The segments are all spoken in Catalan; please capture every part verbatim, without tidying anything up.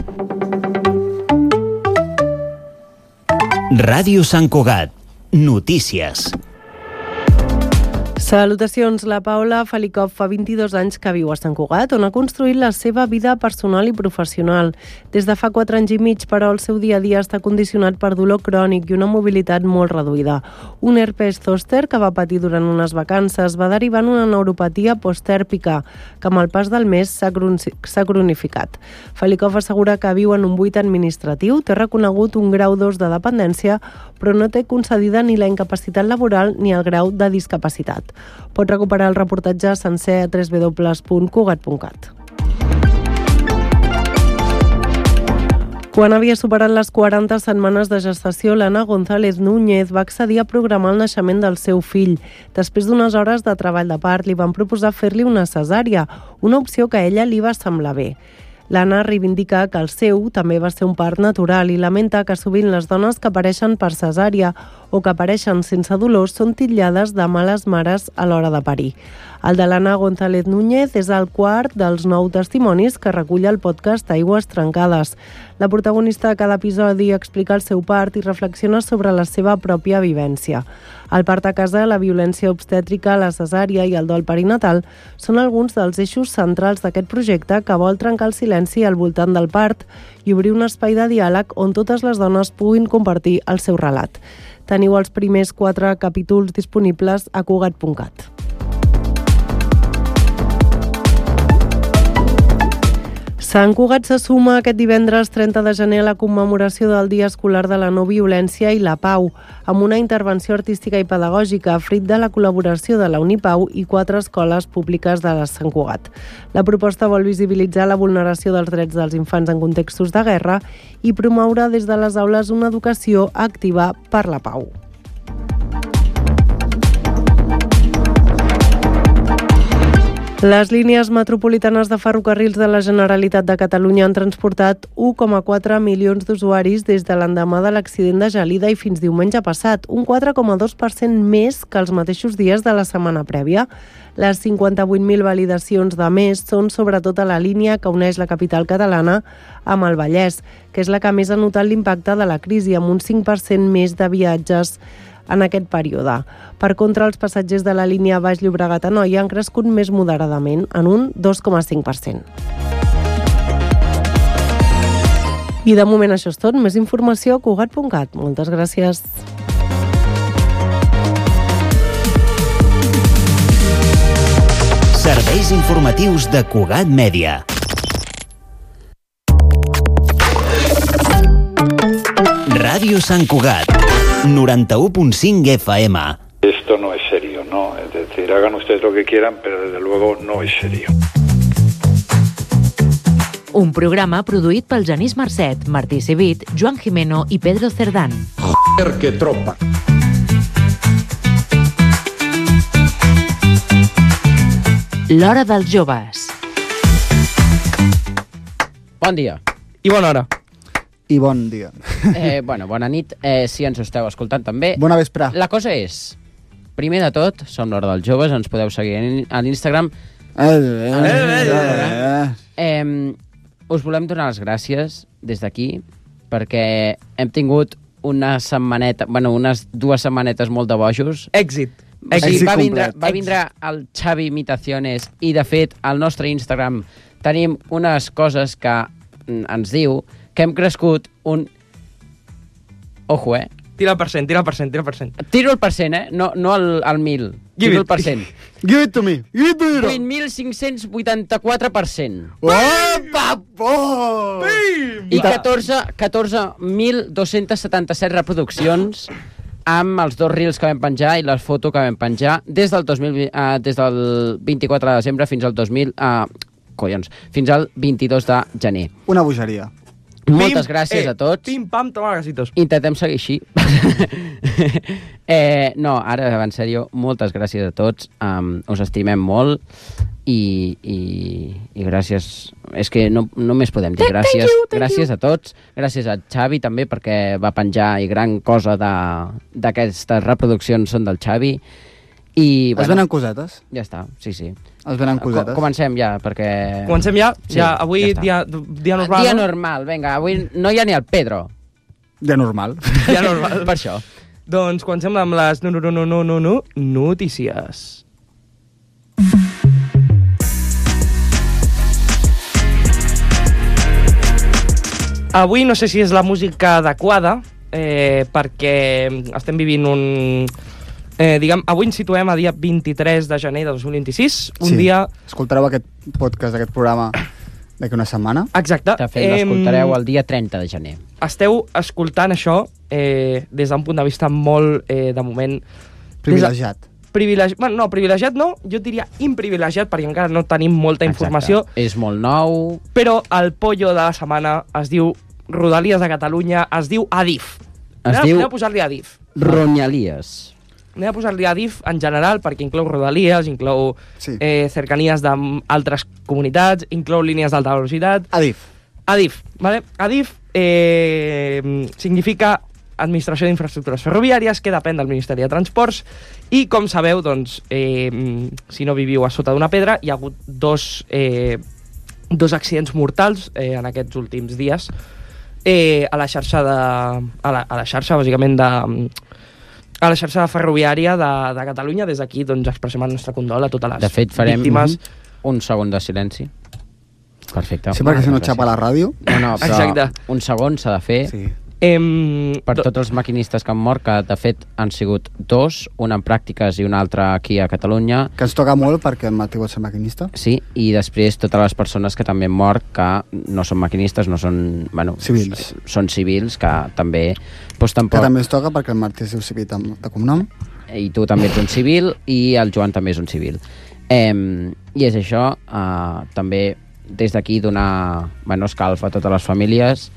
Ràdio Sant Cugat. Notícies. Salutacions, la Paula Falikov fa vint-i-dos anys que viu a Sant Cugat, on ha construït la seva vida personal i professional. Des de fa quatre anys i mig, però, el seu dia a dia està condicionat per dolor crònic i una mobilitat molt reduïda. Un herpes zòster que va patir durant unes vacances va derivar en una neuropatia postèrpica, que amb el pas del mes s'ha cronificat. Falikov assegura que viu en un buit administratiu, té reconegut un grau dos de dependència, però no té concedida ni la incapacitat laboral ni el grau de discapacitat. Pot recuperar el reportatge sencer a w w w punt cugat punt cat. Quan havia superat les quaranta setmanes de gestació, l'Anna González Núñez va accedir a programar el naixement del seu fill. Després d'unes hores de treball de part, li van proposar fer-li una cesària, una opció que a ella li va semblar bé. L'Anna reivindica que el seu també va ser un part natural i lamenta que sovint les dones que apareixen per cesària o que apareixen sense dolor són titllades de males mares a l'hora de parir. El de l'Anna González Núñez és el quart dels nou testimonis que recull el podcast Aigües trencades. La protagonista de cada episodi explica el seu part i reflexiona sobre la seva pròpia vivència. El part a casa, la violència obstètrica, la cesària i el dol perinatal són alguns dels eixos centrals d'aquest projecte que vol trencar el silenci al voltant del part i obrir un espai de diàleg on totes les dones puguin compartir el seu relat. Teniu els primers quatre capítols disponibles a cugat punt cat. Sant Cugat se suma aquest divendres trenta de gener a la commemoració del Dia Escolar de la No Violència i la Pau, amb una intervenció artística i pedagògica fruit de la col·laboració de la Unipau i quatre escoles públiques de Sant Cugat. La proposta vol visibilitzar la vulneració dels drets dels infants en contextos de guerra i promoure des de les aules una educació activa per la pau. Les línies metropolitanes de ferrocarrils de la Generalitat de Catalunya han transportat u coma quatre milions d'usuaris des de l'endemà de l'accident de Gelida i fins diumenge passat, un quatre coma dos per cent més que els mateixos dies de la setmana prèvia. Les cinquanta-vuit mil validacions de més són sobretot a la línia que uneix la capital catalana amb el Vallès, que és la que més ha notat l'impacte de la crisi, amb un cinc per cent més de viatges en aquest període. Per contra, els passatgers de la línia Baix Llobregat-Anoia han crescut més moderadament, en un dos coma cinc per cent. I de moment això és tot. Més informació a cugat punt cat. Moltes gràcies. Serveis informatius de Cugat Mèdia. Ràdio Sant Cugat. noventa-u punt cinc F M. Esto no es serio, ¿no? Es decir, hagan ustedes lo que quieran, pero desde luego no es serio. Un programa produït pel Genís Marcet, Martí Civit, Joan Jimeno i Pedro Cerdán. Joder, que tropa! L'Hora dels Joves. Bon dia. I bona hora. I bon dia. Eh, bueno, bona nit, eh, si ens esteu escoltant també. Bona vespre. La cosa és, primer de tot, som l'Hora dels Joves, ens podeu seguir a l'Instagram. Eh, eh, eh, eh, us volem donar les gràcies des d'aquí, perquè hem tingut una setmaneta, bueno, unes dues setmanetes molt de bojos. Èxit. O sigui, Èxit va vindre, complet. va vindre el Xavi Imitaciones i, de fet, al nostre Instagram tenim unes coses que mm, ens diu que hem crescut un... Ojo, eh? Tira el percent, tira el percent, tira el percent. Tiro el percent, eh? No, no el, el mil. Give Tiro it. el percent. Give it to me. Give it to me. vuit mil cinc-cents vuitanta-quatre per cent. Opa, po! I catorze mil dos-cents setanta-set reproduccions amb els dos reels que vam penjar i la foto que vam penjar des del, dos mil, uh, des del vint-i-quatre de desembre fins al dos mil... Uh, collons, fins al vint-i-dos de gener. Una bogeria. Moltes gràcies eh, a tots. Pim, pam, toma gasitos. Intentem seguir així. eh, no, ara, en sèrio, moltes gràcies a tots. Um, us estimem molt i, i, i gràcies. És que no, només podem dir gràcies. Thank you, thank gràcies a tots. Gràcies a Xavi també, perquè va penjar i gran cosa d'aquestes reproduccions són del Xavi. I, Es venen cosetes. Ja està, sí, sí. Es venen cosetes. Co Comencem ja, perquè... Comencem ja? Sí, ja avui ja està. dia, dia normal, Dia no? normal, vinga, avui no hi ha ni el Pedro. Ja normal. Dia normal. Per això. Doncs comencem amb les no, no, no, no, no, no, notícies. Avui no sé si és la música adequada, eh, perquè estem vivint un... Eh, diguem, avui ens situem a dia vint-i-tres de gener de dos mil vint-i-sis, un Sí. dia... Escoltareu aquest podcast, aquest programa, d'aquí una setmana. Exacte. De fet, l'escoltareu el dia trenta de gener. Esteu escoltant això eh, des d'un punt de vista molt, eh, de moment... Privilegiat. Privilegi... Bueno, no, privilegiat no, jo diria imprivilegiat, perquè encara no tenim molta informació, Exacte. És molt nou. però el pollo de la setmana es diu Rodalies de Catalunya, es diu Adif. Es anem, diu- anem a posar-li Adif. Ronyalies. Anem a posar-li Adif en general, perquè inclou Rodalies, inclou Sí. eh, cercanies d'altres comunitats, inclou línies d'alta velocitat. Adif. Adif, ¿vale? Adif eh, significa Administració d'Infraestructures Ferroviàries, que depèn del Ministeri de Transports, i, com sabeu, doncs, eh, si no viviu a sota d'una pedra, hi ha hagut dos, eh, dos accidents mortals eh, en aquests últims dies eh, a la xarxa de... a la, a la xarxa, bàsicament, de... a la xarxa ferroviària de, de Catalunya. Des d'aquí, doncs, expressem el nostre condol a totes les De fet, farem víctimes. un segon de silenci. Perfecte. Sí, perquè si no Moltes xapa la gràcies. ràdio. No, no, però Exacte. un segon s'ha de fer. Sí. Em, Per do- tots els maquinistes que han mort, que de fet han sigut dos, un en pràctiques i un altre aquí a Catalunya, Que ens toca molt perquè el Martí vol ser maquinista. sí, i després totes les persones que també han mort, que no són maquinistes, no són... Bueno, Civils. Són civils, que també... Doncs Que tampoc... també ens toca perquè el Martí es diu civil de, de cognom. I tu també ets un civil, i el Joan també és un civil. Eh, I és això, eh, també des d'aquí donar bueno, escalf a totes les famílies,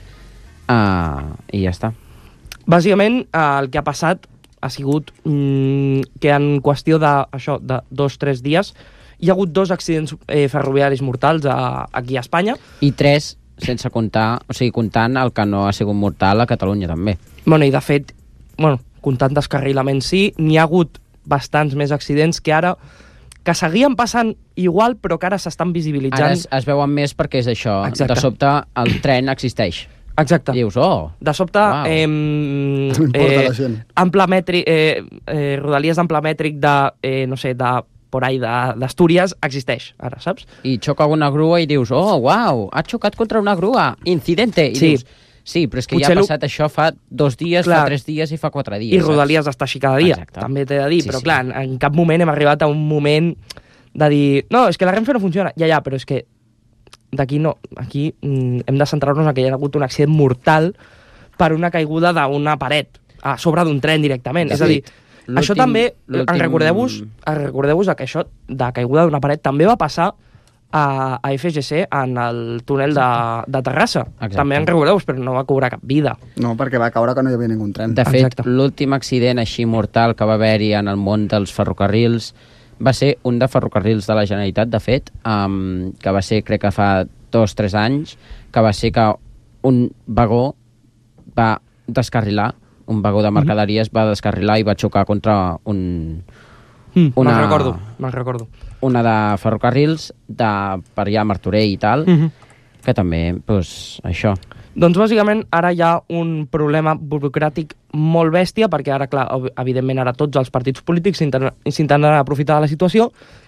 eh, i ja està. Bàsicament, eh, el que ha passat ha sigut mm, que en qüestió de, això, de dos o tres dies hi ha hagut dos accidents eh, ferroviaris mortals a, aquí a Espanya. I tres, sense comptar, o sigui, comptant el que no ha sigut mortal a Catalunya també. Bueno, I de fet, bueno, comptant descarrilament sí, n'hi ha hagut bastants més accidents que ara que seguien passant igual, però que ara s'estan visibilitzant. Ara es, es veuen més perquè és això. Exacte. De sobte el tren existeix. Exacte. I dius, oh, De sobte, Uau. eh, No importa eh, la gent. ample mètric, eh, eh, rodalies d'ample mètric de, eh, no sé, de por ahí de- d'Astúries existeix, ara, saps? i xoca una grua i dius, oh, uau, ha xocat contra una grua, incidente. I Sí. dius, sí, però és que Potser ja ha lo- passat això fa dos dies, Clar. fa tres dies i fa quatre dies. I saps? Rodalies està així cada dia, Exacte. també t'he de dir, Sí, però sí. clar, en, en cap moment hem arribat a un moment de dir, no, és que la Renfe no funciona. Ja, ja, però és que d'aquí no, aquí mm, hem de centrar-nos en que hi ha hagut un accident mortal per una caiguda d'una paret a sobre d'un tren directament. De És a dir, fet, això l'últim- també, en l'últim- recordeu-vos en recordeu que això de caiguda d'una paret també va passar a, a F G C en el túnel de, de Terrassa. Exacte. També en recordeu-vos, però no va cobrar cap vida. No, perquè va caure que no hi havia ningú tren. De fet, Exacte. l'últim accident així mortal que va haver-hi en el món dels ferrocarrils va ser un de ferrocarrils de la Generalitat, de fet, um, que va ser, crec que fa dos o tres anys, que va ser que un vagó va descarrilar, un vagó de mercaderies va descarrilar i va xocar contra un, Mm, Una- Me'n recordo, me'n recordo. una de ferrocarrils de, per allà a Martorell i tal, Mm -hmm. que també, doncs, això. Doncs bàsicament ara hi ha un problema burocràtic molt bèstia, perquè ara, clar, ev- evidentment ara tots els partits polítics s'intenten s'intenten aprofitar de la situació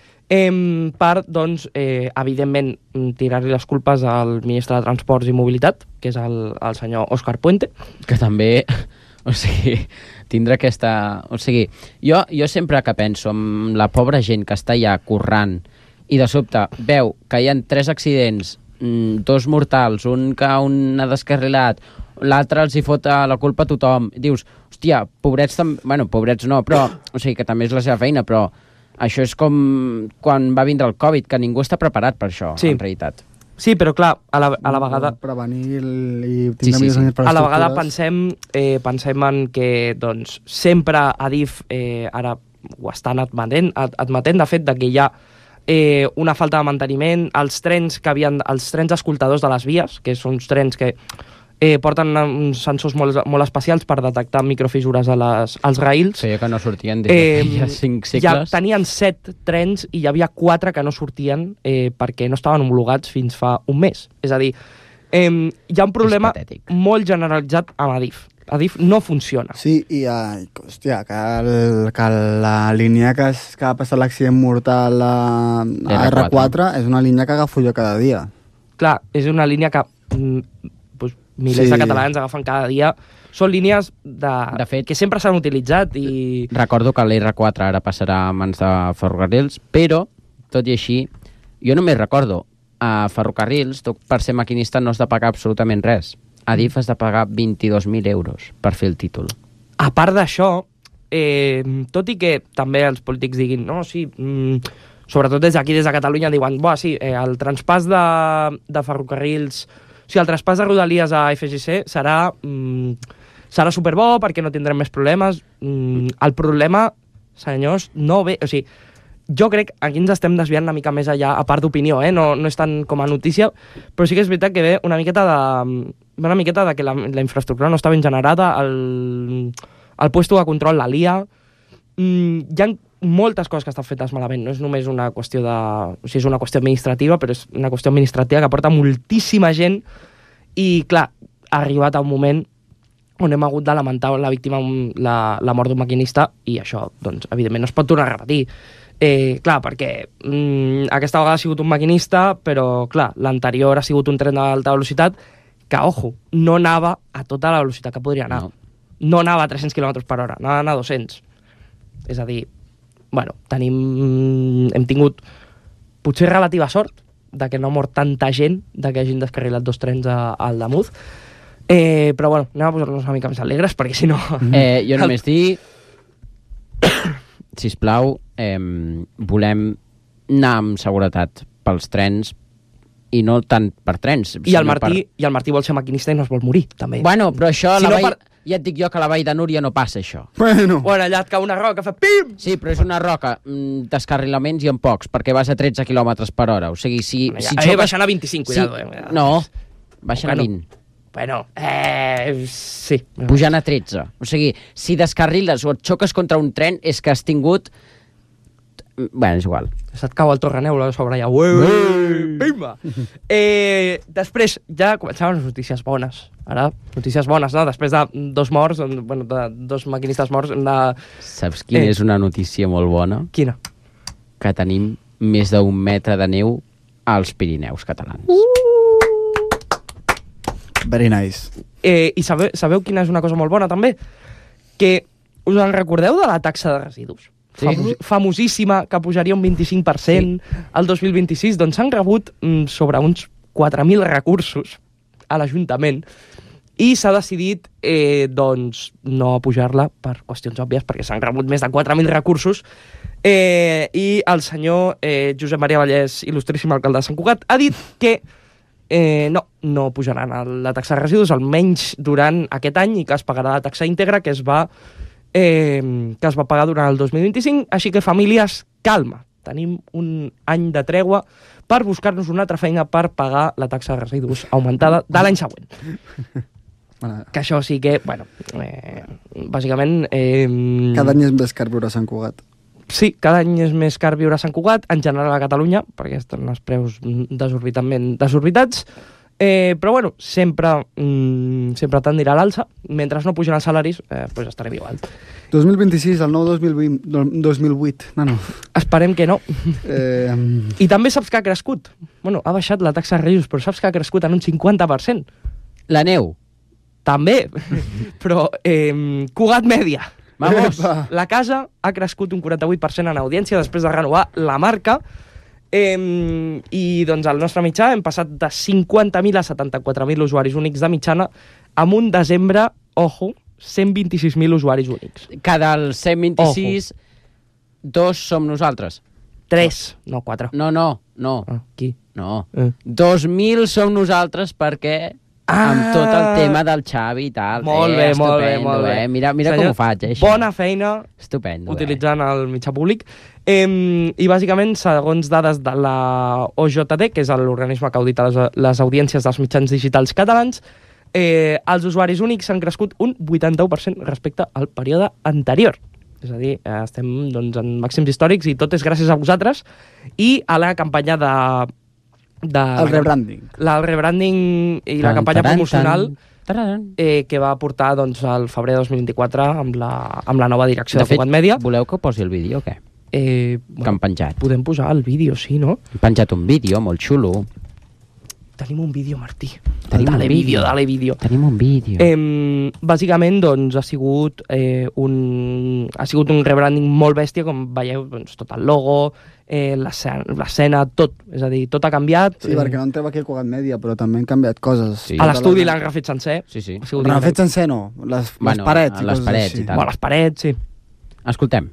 eh, per, doncs, eh, evidentment, tirar-li les culpes al ministre de Transports i Mobilitat, que és el, el senyor Òscar Puente. Que també, o sigui, tindre aquesta... O sigui, jo, jo sempre que penso en la pobra gent que està allà currant i de sobte veu que hi ha tres accidents, mm, dos mortals, un que un ha descarrilat, l'altre els hi fot la culpa a tothom. Dius, hòstia, pobrets també... Bueno, pobrets no, però... O sigui, que també és la seva feina, però això és com quan va vindre el Covid, que ningú està preparat per això, Sí. en realitat. Sí, però clar, a la, a la vegada... Prevenir el- i Sí, tindre sí, millors sí. sí, A la vegada pensem, eh, pensem en que doncs, sempre Adif eh, ara ho estan admetent, ad admetent de fet de que hi ha eh, una falta de manteniment, els trens que havien, els trens escoltadors de les vies, que són uns trens que Eh, porten uns sensors molt, molt especials per detectar microfissures a les, als raïls. Feia que no sortien des de Eh, feia cinc Ja segles. tenien set trens i hi havia quatre que no sortien eh, perquè no estaven homologats fins fa un mes. És a dir, eh, hi ha un problema patètic. molt generalitzat amb Adif. Adif no funciona. Sí, i uh, hòstia, que, el, que la línia que, es, que ha passat l'accident mortal a, a erre quatre és una línia que agafo jo cada dia. Clar, és una línia que mm, doncs, milers Sí. de catalans agafen cada dia. Són línies de, De fet- que sempre s'han utilitzat i... Recordo que l'erre quatre ara passarà a mans de ferrocarrils, però, tot i així, jo només recordo, a ferrocarrils, tu per ser maquinista no has de pagar absolutament res. A Adif has de pagar vint-i-dos mil euros per fer el títol. A part d'això, eh, tot i que també els polítics diguin no, sí, mm, sobretot des d'aquí, des de Catalunya, diuen, buah, sí, eh, el traspàs de, de ferrocarrils, o sigui, el traspàs de Rodalies a F G C serà, mm, serà superbo perquè no tindrem més problemes. Mm, el problema, senyors, no ve... O sigui, jo crec que aquí ens estem desviant una mica més allà, a part d'opinió, eh? no, no és tant com a notícia, però sí que és veritat que ve una miqueta de, una miqueta de que la, la infraestructura no està ben generada, el, el puesto de control, la L I A... Mm, hi ha moltes coses que estan fetes malament, no és només una qüestió de... O sigui, és una qüestió administrativa, però és una qüestió administrativa que porta moltíssima gent i, clar, ha arribat a un moment on hem hagut de lamentar la víctima, la, la mort d'un maquinista, i això, doncs, evidentment, no es pot tornar a repetir. Eh, clar, perquè mm, aquesta vegada ha sigut un maquinista, però, clar, l'anterior ha sigut un tren d'alta velocitat que, ojo, no anava a tota la velocitat que podria anar. No. No anava a tres-cents quilòmetres per hora, anava a anar a dos-cents. És a dir, bueno, tenim... hem tingut potser relativa sort de que no ha mort tanta gent, de que hagin descarrilat dos trens a, al Damuz. Eh, però, bueno, anem a posar-nos una mica més alegres, perquè si no... Eh, jo només dir, sisplau, eh, volem anar amb seguretat pels trens i no tant per trens. I el, sinó Martí, per... I el Martí vol ser maquinista i no es vol morir, també. Bueno, però això, Si la no vall... per- ja et dic jo que a la Vall de Núria no passa això. Bueno, Bueno, allà et cau una roca, fa pim! Sí, però és una roca, mm, descarrilaments i en pocs, perquè vas a tretze quilòmetres per hora. O sigui, si... Bueno, si ja, eh, baixant a vint-i-cinc, cuidado. Sí, Eh. no, baixant Bueno. a vint. Bueno, eh, sí. Pujant a tretze. O sigui, si descarriles o et xoques contra un tren és que has tingut... Bueno, és igual. Se't cau el torreneu a sobre allà. Ué, pimba! Eh, després, ja començaven les notícies bones. Ara, notícies bones, no? Després de dos morts, bueno, de dos maquinistes morts, hem de... Saps quina Eh. és una notícia molt bona? Quina? Que tenim més d'un metre de neu als Pirineus catalans. very nice. Eh, I sabeu, sabeu quina és una cosa molt bona, també? Que us en recordeu de la taxa de residus? Sí. Famos, famosíssima, que pujaria un vint-i-cinc per cent sí. al dos mil vint-i-sis. Doncs s'han rebut mm, sobre uns quatre mil recursos a l'Ajuntament i s'ha decidit eh, doncs, no pujar-la per qüestions òbvies, perquè s'han rebut més de quatre mil recursos. Eh, I el senyor eh, Josep Maria Vallès, il·lustríssim alcalde de Sant Cugat, ha dit que eh, no, no pujaran la taxa de residus, almenys durant aquest any, i que es pagarà la taxa íntegra que es va, eh, que es va pagar durant el dos mil vint-i-cinc. Així que, famílies, calma. Tenim un any de tregua per buscar-nos una altra feina per pagar la taxa de residus augmentada de l'any següent. Bueno, Que això sí que, bueno, eh, bàsicament... Eh, cada any és més car viure a Sant Cugat. Sí, cada any és més car viure a Sant Cugat, en general a Catalunya, perquè estan els preus desorbitament desorbitats, eh, però bueno, sempre, mm, sempre tendirà a l'alça. Mentre no pugen els salaris, eh, pues estarem igual. dos mil vint-i-sis, el nou dos mil vint, dos mil vuit. No, no. Esperem que no. Eh, I també saps que ha crescut. Bueno, ha baixat la taxa de residus, però saps que ha crescut en un cinquanta per cent. La neu. També, però eh, Cugat Mèdia. Vamos. La casa ha crescut un quaranta-vuit per cent en audiència després de renovar la marca, eh, i doncs al nostre mitjà hem passat de cinquanta mil a setanta-quatre mil usuaris únics de mitjana, amb un desembre, ojo, cent vint-i-sis mil usuaris únics. Que dels cent vint-i-sis, dos som nosaltres. Tres, no quatre. No, no, no. Ah, qui? No. Eh. Dos mil som nosaltres perquè... Ah! Amb tot el tema del Xavi i tal. Molt eh, bé, molt bé, estupendo, molt bé. Eh? Mira, mira Senyor, com ho faig, eh, això. Bona feina Estupendo, utilitzant el mitjà públic. Eh, I bàsicament, segons dades de la O J T, que és l'organisme que audita les, les audiències dels mitjans digitals catalans, eh, els usuaris únics han crescut un vuitanta-u per cent respecte al període anterior. És a dir, estem doncs, en màxims històrics i tot és gràcies a vosaltres i a la campanya de... de el rebranding. La, el rebranding i la campanya promocional eh, que va portar doncs, al febrer de dos mil vint-i-quatre amb la, amb la nova direcció de, de Cugat Mèdia. Voleu que posi el vídeo o què? Eh, bueno, que han penjat. Podem posar el vídeo, sí, no? Han penjat un vídeo molt xulo. Tenim un vídeo, Martí. Tenim dale un vídeo, dale vídeo. Tenim un vídeo. Eh, bàsicament, doncs, ha sigut eh, un ha sigut un rebranding molt bèstia, com veieu, doncs, tot el logo, eh, l'escena, tot. És a dir, tot ha canviat. Sí, eh... perquè no entreu aquí a Cugat Mèdia, però també han canviat coses. Sí. A l'estudi l'han refet sencer. Sí, sí. L'han refet sencer, no. Les, bueno, les parets. Les parets així. i tal. Bueno, les parets, sí. Escoltem.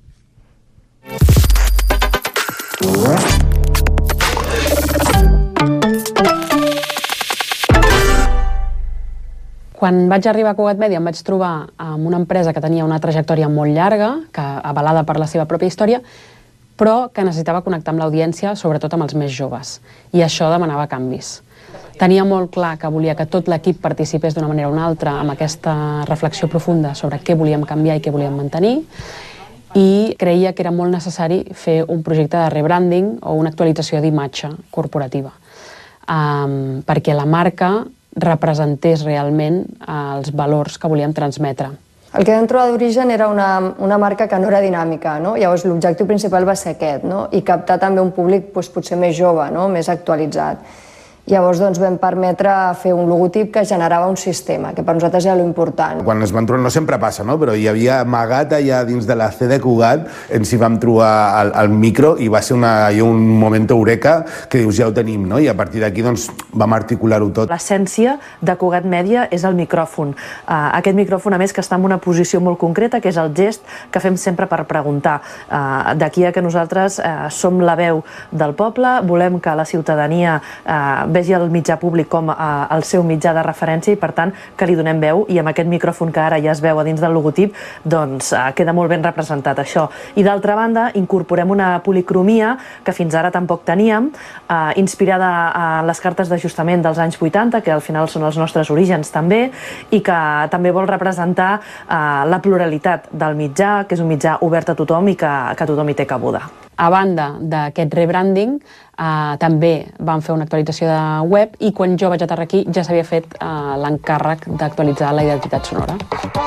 Quan vaig arribar a Cugat Mèdia em vaig trobar amb una empresa que tenia una trajectòria molt llarga, que avalada per la seva pròpia història, però que necessitava connectar amb l'audiència, sobretot amb els més joves. I això demanava canvis. Tenia molt clar que volia que tot l'equip participés d'una manera o una altra amb aquesta reflexió profunda sobre què volíem canviar i què volíem mantenir, i creia que era molt necessari fer un projecte de rebranding o una actualització d'imatge corporativa, um, perquè la marca representés realment els valors que volíem transmetre. El que vam trobar d'origen era una, una marca que no era dinàmica, no? Llavors l'objectiu principal va ser aquest, no? I captar també un públic doncs, potser més jove, no? Més actualitzat. Llavors doncs, vam permetre fer un logotip que generava un sistema, que per nosaltres era l'important. Quan es van trobar, no sempre passa, no? Però hi havia amagat allà dins de la C de Cugat, ens hi vam trobar al, al micro i va ser una, un moment eureka que dius, ja ho tenim, no? I a partir d'aquí doncs, vam articular-ho tot. L'essència de Cugat Mèdia és el micròfon. Uh, aquest micròfon, a més, que està en una posició molt concreta, que és el gest que fem sempre per preguntar. Uh, D'aquí a que nosaltres uh, som la veu del poble, volem que la ciutadania uh, vegi el mitjà públic com eh, el seu mitjà de referència i, per tant, que li donem veu, i amb aquest micròfon que ara ja es veu a dins del logotip, doncs eh, queda molt ben representat això. I d'altra banda, incorporem una policromia que fins ara tampoc teníem, eh, inspirada en les cartes d'ajustament dels anys vuitanta, que al final són els nostres orígens també, i que també vol representar eh, la pluralitat del mitjà, que és un mitjà obert a tothom i que, que tothom hi té cabuda. A banda d'aquest rebranding, eh, també vam fer una actualització de web i quan jo vaig aterrar aquí ja s'havia fet eh, l'encàrrec d'actualitzar la identitat sonora.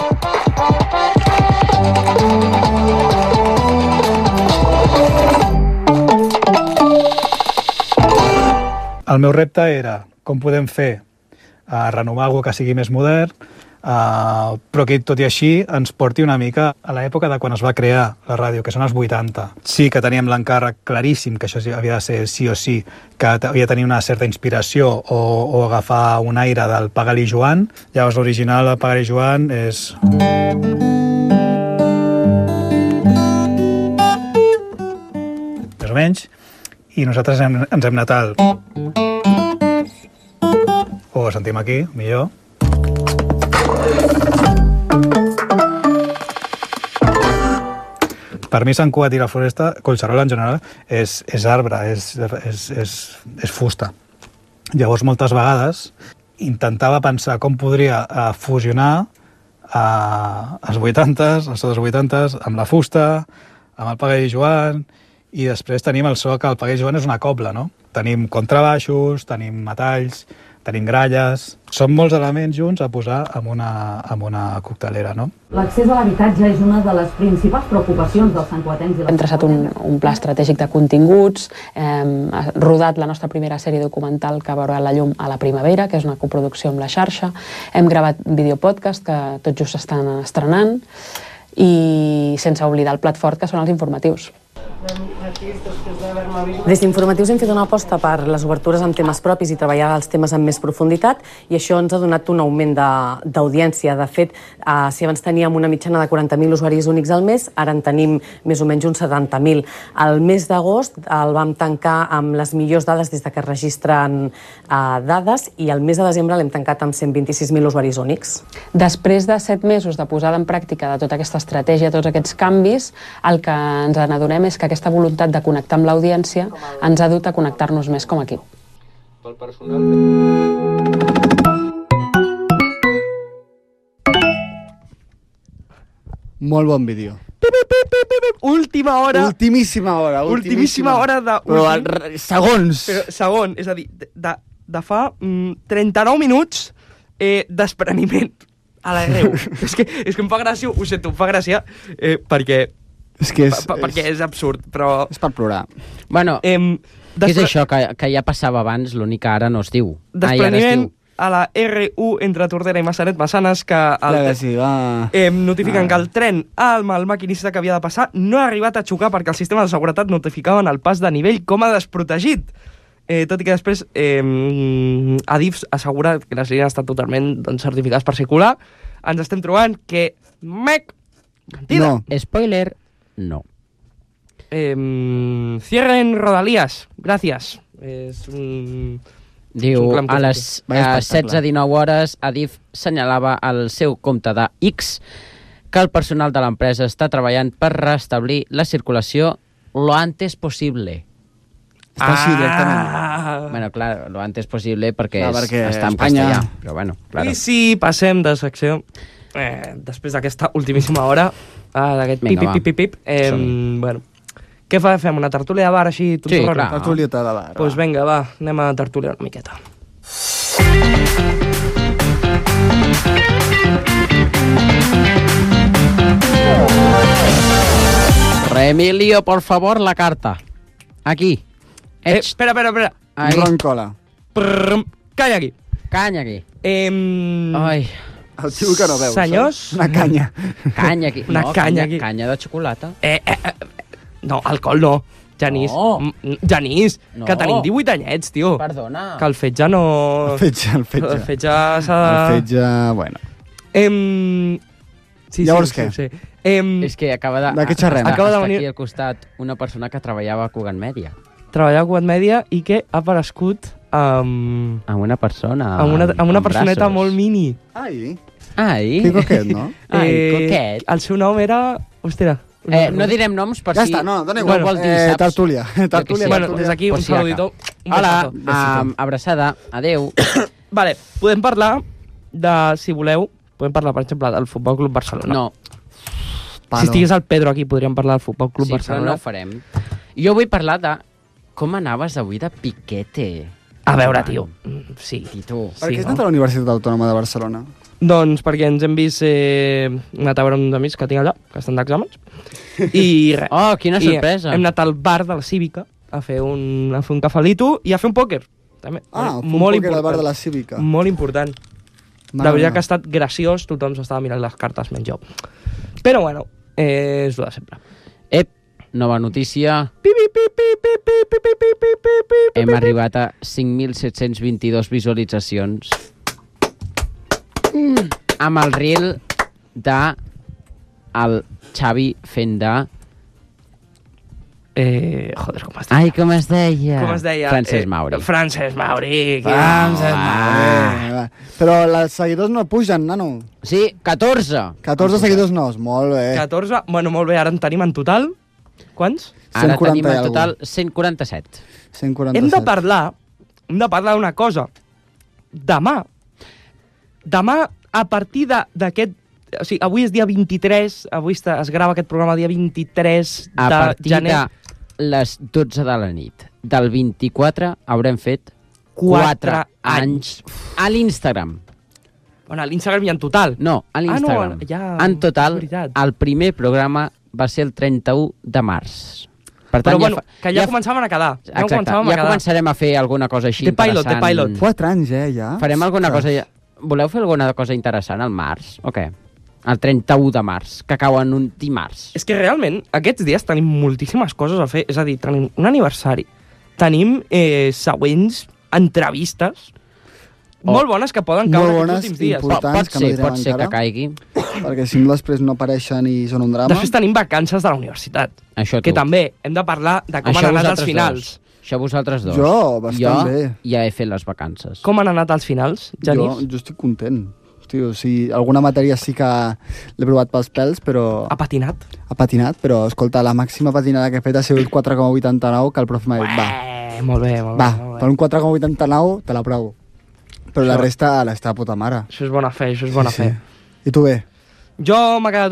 El meu repte era com podem fer eh, renovar alguna que sigui més modern, Uh, però que tot i així ens porti una mica a l'època de quan es va crear la ràdio, que són els vuitanta. Sí que teníem l'encàrrec claríssim que això havia de ser sí o sí, que havia de tenir una certa inspiració o, o agafar un aire del Pagal i Joan. Llavors l'original del Pagal i Joan és... més o menys, i nosaltres hem, ens hem anat al... o sentim aquí, millor. Per mi Sant Cugat i la Floresta, Collserola en general, és, és arbre, és, és, és, és fusta. Llavors, moltes vegades, intentava pensar com podria uh, fusionar uh, els vuitantes, els dels vuitantes, amb la fusta, amb el Pagal i Joan, i després tenim el so que el Pagal i Joan és una cobla, no? Tenim contrabaixos, tenim metalls, tenim gralles... Són molts elements junts a posar en una, en una coctelera, no? L'accés a l'habitatge és una de les principals preocupacions dels santcuatencs. Hem traçat un, un pla estratègic de continguts, hem rodat la nostra primera sèrie documental que veurà la llum a la primavera, que és una coproducció amb la xarxa, hem gravat videopodcast que tot just estan estrenant, i sense oblidar el plat fort, que són els informatius. Des d'Informatius hem fet una aposta per les obertures amb temes propis i treballar els temes amb més profunditat, i això ens ha donat un augment d'audiència. De, de fet, eh, si abans teníem una mitjana de quaranta mil usuaris únics al mes, ara en tenim més o menys uns setanta mil. El mes d'agost el vam tancar amb les millors dades des de que es registren eh, dades, i el mes de desembre l'hem tancat amb cent vint-i-sis mil usuaris únics. Després de set mesos de posada en pràctica de tota aquesta estratègia, tots aquests canvis, el que ens n'adonem és que aquesta voluntat de connectar amb l'audiència ens ha dut a connectar-nos més com a equip. Pel personal... Molt bon vídeo. Pip, pip, pip, pip, pip. Última hora. Ultimíssima hora. Ultimíssima hora de... Però r- segons. Però segon, és a dir, de, de fa mm, trenta-nou minuts eh, despreniment a la R U. és, que, és que em fa gràcia, ho sento, em fa gràcia, eh, perquè... És que és... Pa, pa, perquè és absurd, però... És per plorar. Bueno, eh, què és això que, que ja passava abans, l'únic que ara no es diu? Despreniment ah, diu. a la R U entre Tordera i Massanet-Massanes que, el, Ja, sí, va. eh, notifiquen Ah. que el tren amb el maquinista que havia de passar no ha arribat a xocar perquè el sistema de seguretat notificaven el pas de nivell com a desprotegit. Eh, tot i que després eh, Adif assegura que les línies estan totalment doncs, certificades per circular. Ens estem trobant que... Mec! Mentida! No. Spoiler, no. Eh, cierren Rodalías. Gràcies. És un... Diu, és un clam que a he les fet. eh, setze dinou hores, Adif senyalava al seu compte de X que el personal de l'empresa està treballant per restablir la circulació lo antes possible. Està així, directament. Ah. Bueno, clar, lo antes possible perquè, Clar, és, perquè està en Espanya- castellà. Però bueno, claro. I si passem de secció, eh, després d'aquesta ultimíssima hora, ah, d'aquest pip, Vinga, pip, pip, pip, pip, eh, Som-hi. bueno, què fa? Fem una tertúlia de bar així? Tot Sí, torrent? clar. Tertulieta de bar. Doncs pues vinga, va, anem a tertúlia una miqueta. Remilio, por favor, la carta. Aquí. Eh, espera, espera, espera. Ahí. Roncola. Prrrm, calla aquí. Canya aquí. Eh, Ai, El tio que no veus. Senyors? Eh? Una canya. canya aquí. Una no, canya canya, aquí. canya de xocolata. eh, eh, eh, no, alcohol no. Genís, No. mm, mm, Genís, No. que tenim divuit anyets, tio. Perdona. Que el fetge no... El fetge, el fetge. El fetge s'ha de... El fetge, bueno. Em... Sí, Llavors sí, què? Sí, sí. Em... És que acaba de... De què xerrem? Està, Acaba de està venir- aquí al costat una persona que treballava a Cugat Mèdia. Treballar a Cugat Mèdia i que ha aparegut amb... Amb una persona... amb una, amb una personeta braços. molt mini. Ai, Ai. que coquet, no? Ai, coquet. El seu nom era... Hòstia. Eh, no direm noms per Ja si... està, no, dona no igual. vol dir, Eh, saps? tertúlia. Tertúlia, sí. Bueno, tertúlia. des d'aquí Por un si acaso. saludito. Un Hola, besazo. um, abraçada, adeu. Vale, podem parlar de, si voleu, podem parlar, per exemple, del Futbol Club Barcelona. No, Si estigués el Pedro aquí, podríem parlar del Futbol Club sí, però Barcelona. no ho farem. Jo vull parlar de com anaves avui de piquete. A veure, tio. Mm, Sí. I tu? Per què Sí, has anat a la Universitat Autònoma de Barcelona? Doncs perquè ens hem vist eh, anat a veure uns amics que tinc allà, que estan d'exàmens. I res. Oh, quina sorpresa. I hem anat al bar de la Cívica a fer un, a fer un cafelito i a fer un pòquer. També. Ah, molt, un molt pòquer al bar important. de la Cívica. Molt important. Mare La veritat meva. que ha estat graciós, tothom s'estava mirant les cartes, menys jo. Però bueno, eh, és el de sempre. Ep, nova notícia. Pi, pi, pi, pi, pi, pi, pi, pi, pi, pi, pi, pi, Hem pi, arribat a cinc mil set-cents vint-i-dos visualitzacions mm. amb el reel de el Xavi fent de... Eh, joder, com es deia? Ai, com es deia? Com es deia? Francesc Eh, Mauri. Francesc Mauri. que- Francesc Ah. Mauri. Va. Però els seguidors no pugen, nano. Sí, catorze. catorze seguidors nous, molt bé. catorze, bueno, molt bé, ara en tenim en total. Quants? Ara cent quaranta tenim i en alguna. total cent quaranta-set. cent quaranta-set. Hem de parlar, hem de parlar d'una cosa. Demà, demà, a partir de- d'aquest... O sigui, avui és dia vint-i-tres, avui està, es grava aquest programa dia vint-i-tres A de partir gener. de les dotze de la nit del vint-i-quatre haurem fet Quatre quatre anys a l'Instagram. Bueno, a l'Instagram i en total. No, a l'Instagram. Ah, no, ja, en total, és veritat. el primer programa va ser el trenta-u de març. Per Però tant, bueno, fa- que ja, començàvem a quedar. Ja Exacte, començàvem a ja quedar. començarem a fer alguna cosa així The pilot, interessant. the pilot. Quatre anys, eh, ja? Farem alguna Ostres. cosa... Ja... Voleu fer alguna cosa interessant al març, o què? El trenta-u de març, que cau en un dimarts. És que realment aquests dies tenim moltíssimes coses a fer. És a dir, tenim un aniversari, tenim eh, següents entrevistes Oh. molt bones que poden caure Molt aquests bones, últims dies. importants. Pot que no ser, direm pot ser que encara. caigui. Perquè si no després no apareixen i són un drama. Després tenim vacances de la universitat, Això que tu. també hem de parlar de com Això han anat els vosaltres finals. Dos. Això vosaltres dos. Jo, bastant jo bé. ja he fet les vacances. Com han anat els finals, Jo, Genís? jo estic content. Tio, o sigui, alguna matèria sí que l'he provat pels pèls, però... Ha patinat? Ha patinat, però, escolta, la màxima patinada que he fet ha sigut quatre coma vuitanta-nou, que el profe m'ha dit, va, Eh, molt bé, molt va, bé. Molt bé. per un quatre coma vuitanta-nou te l'aprovo. Però la Això- resta l'està de puta mare. Això és bona fe, això és bona Sí, fe. sí. I tu bé? Jo m'ha quedat una,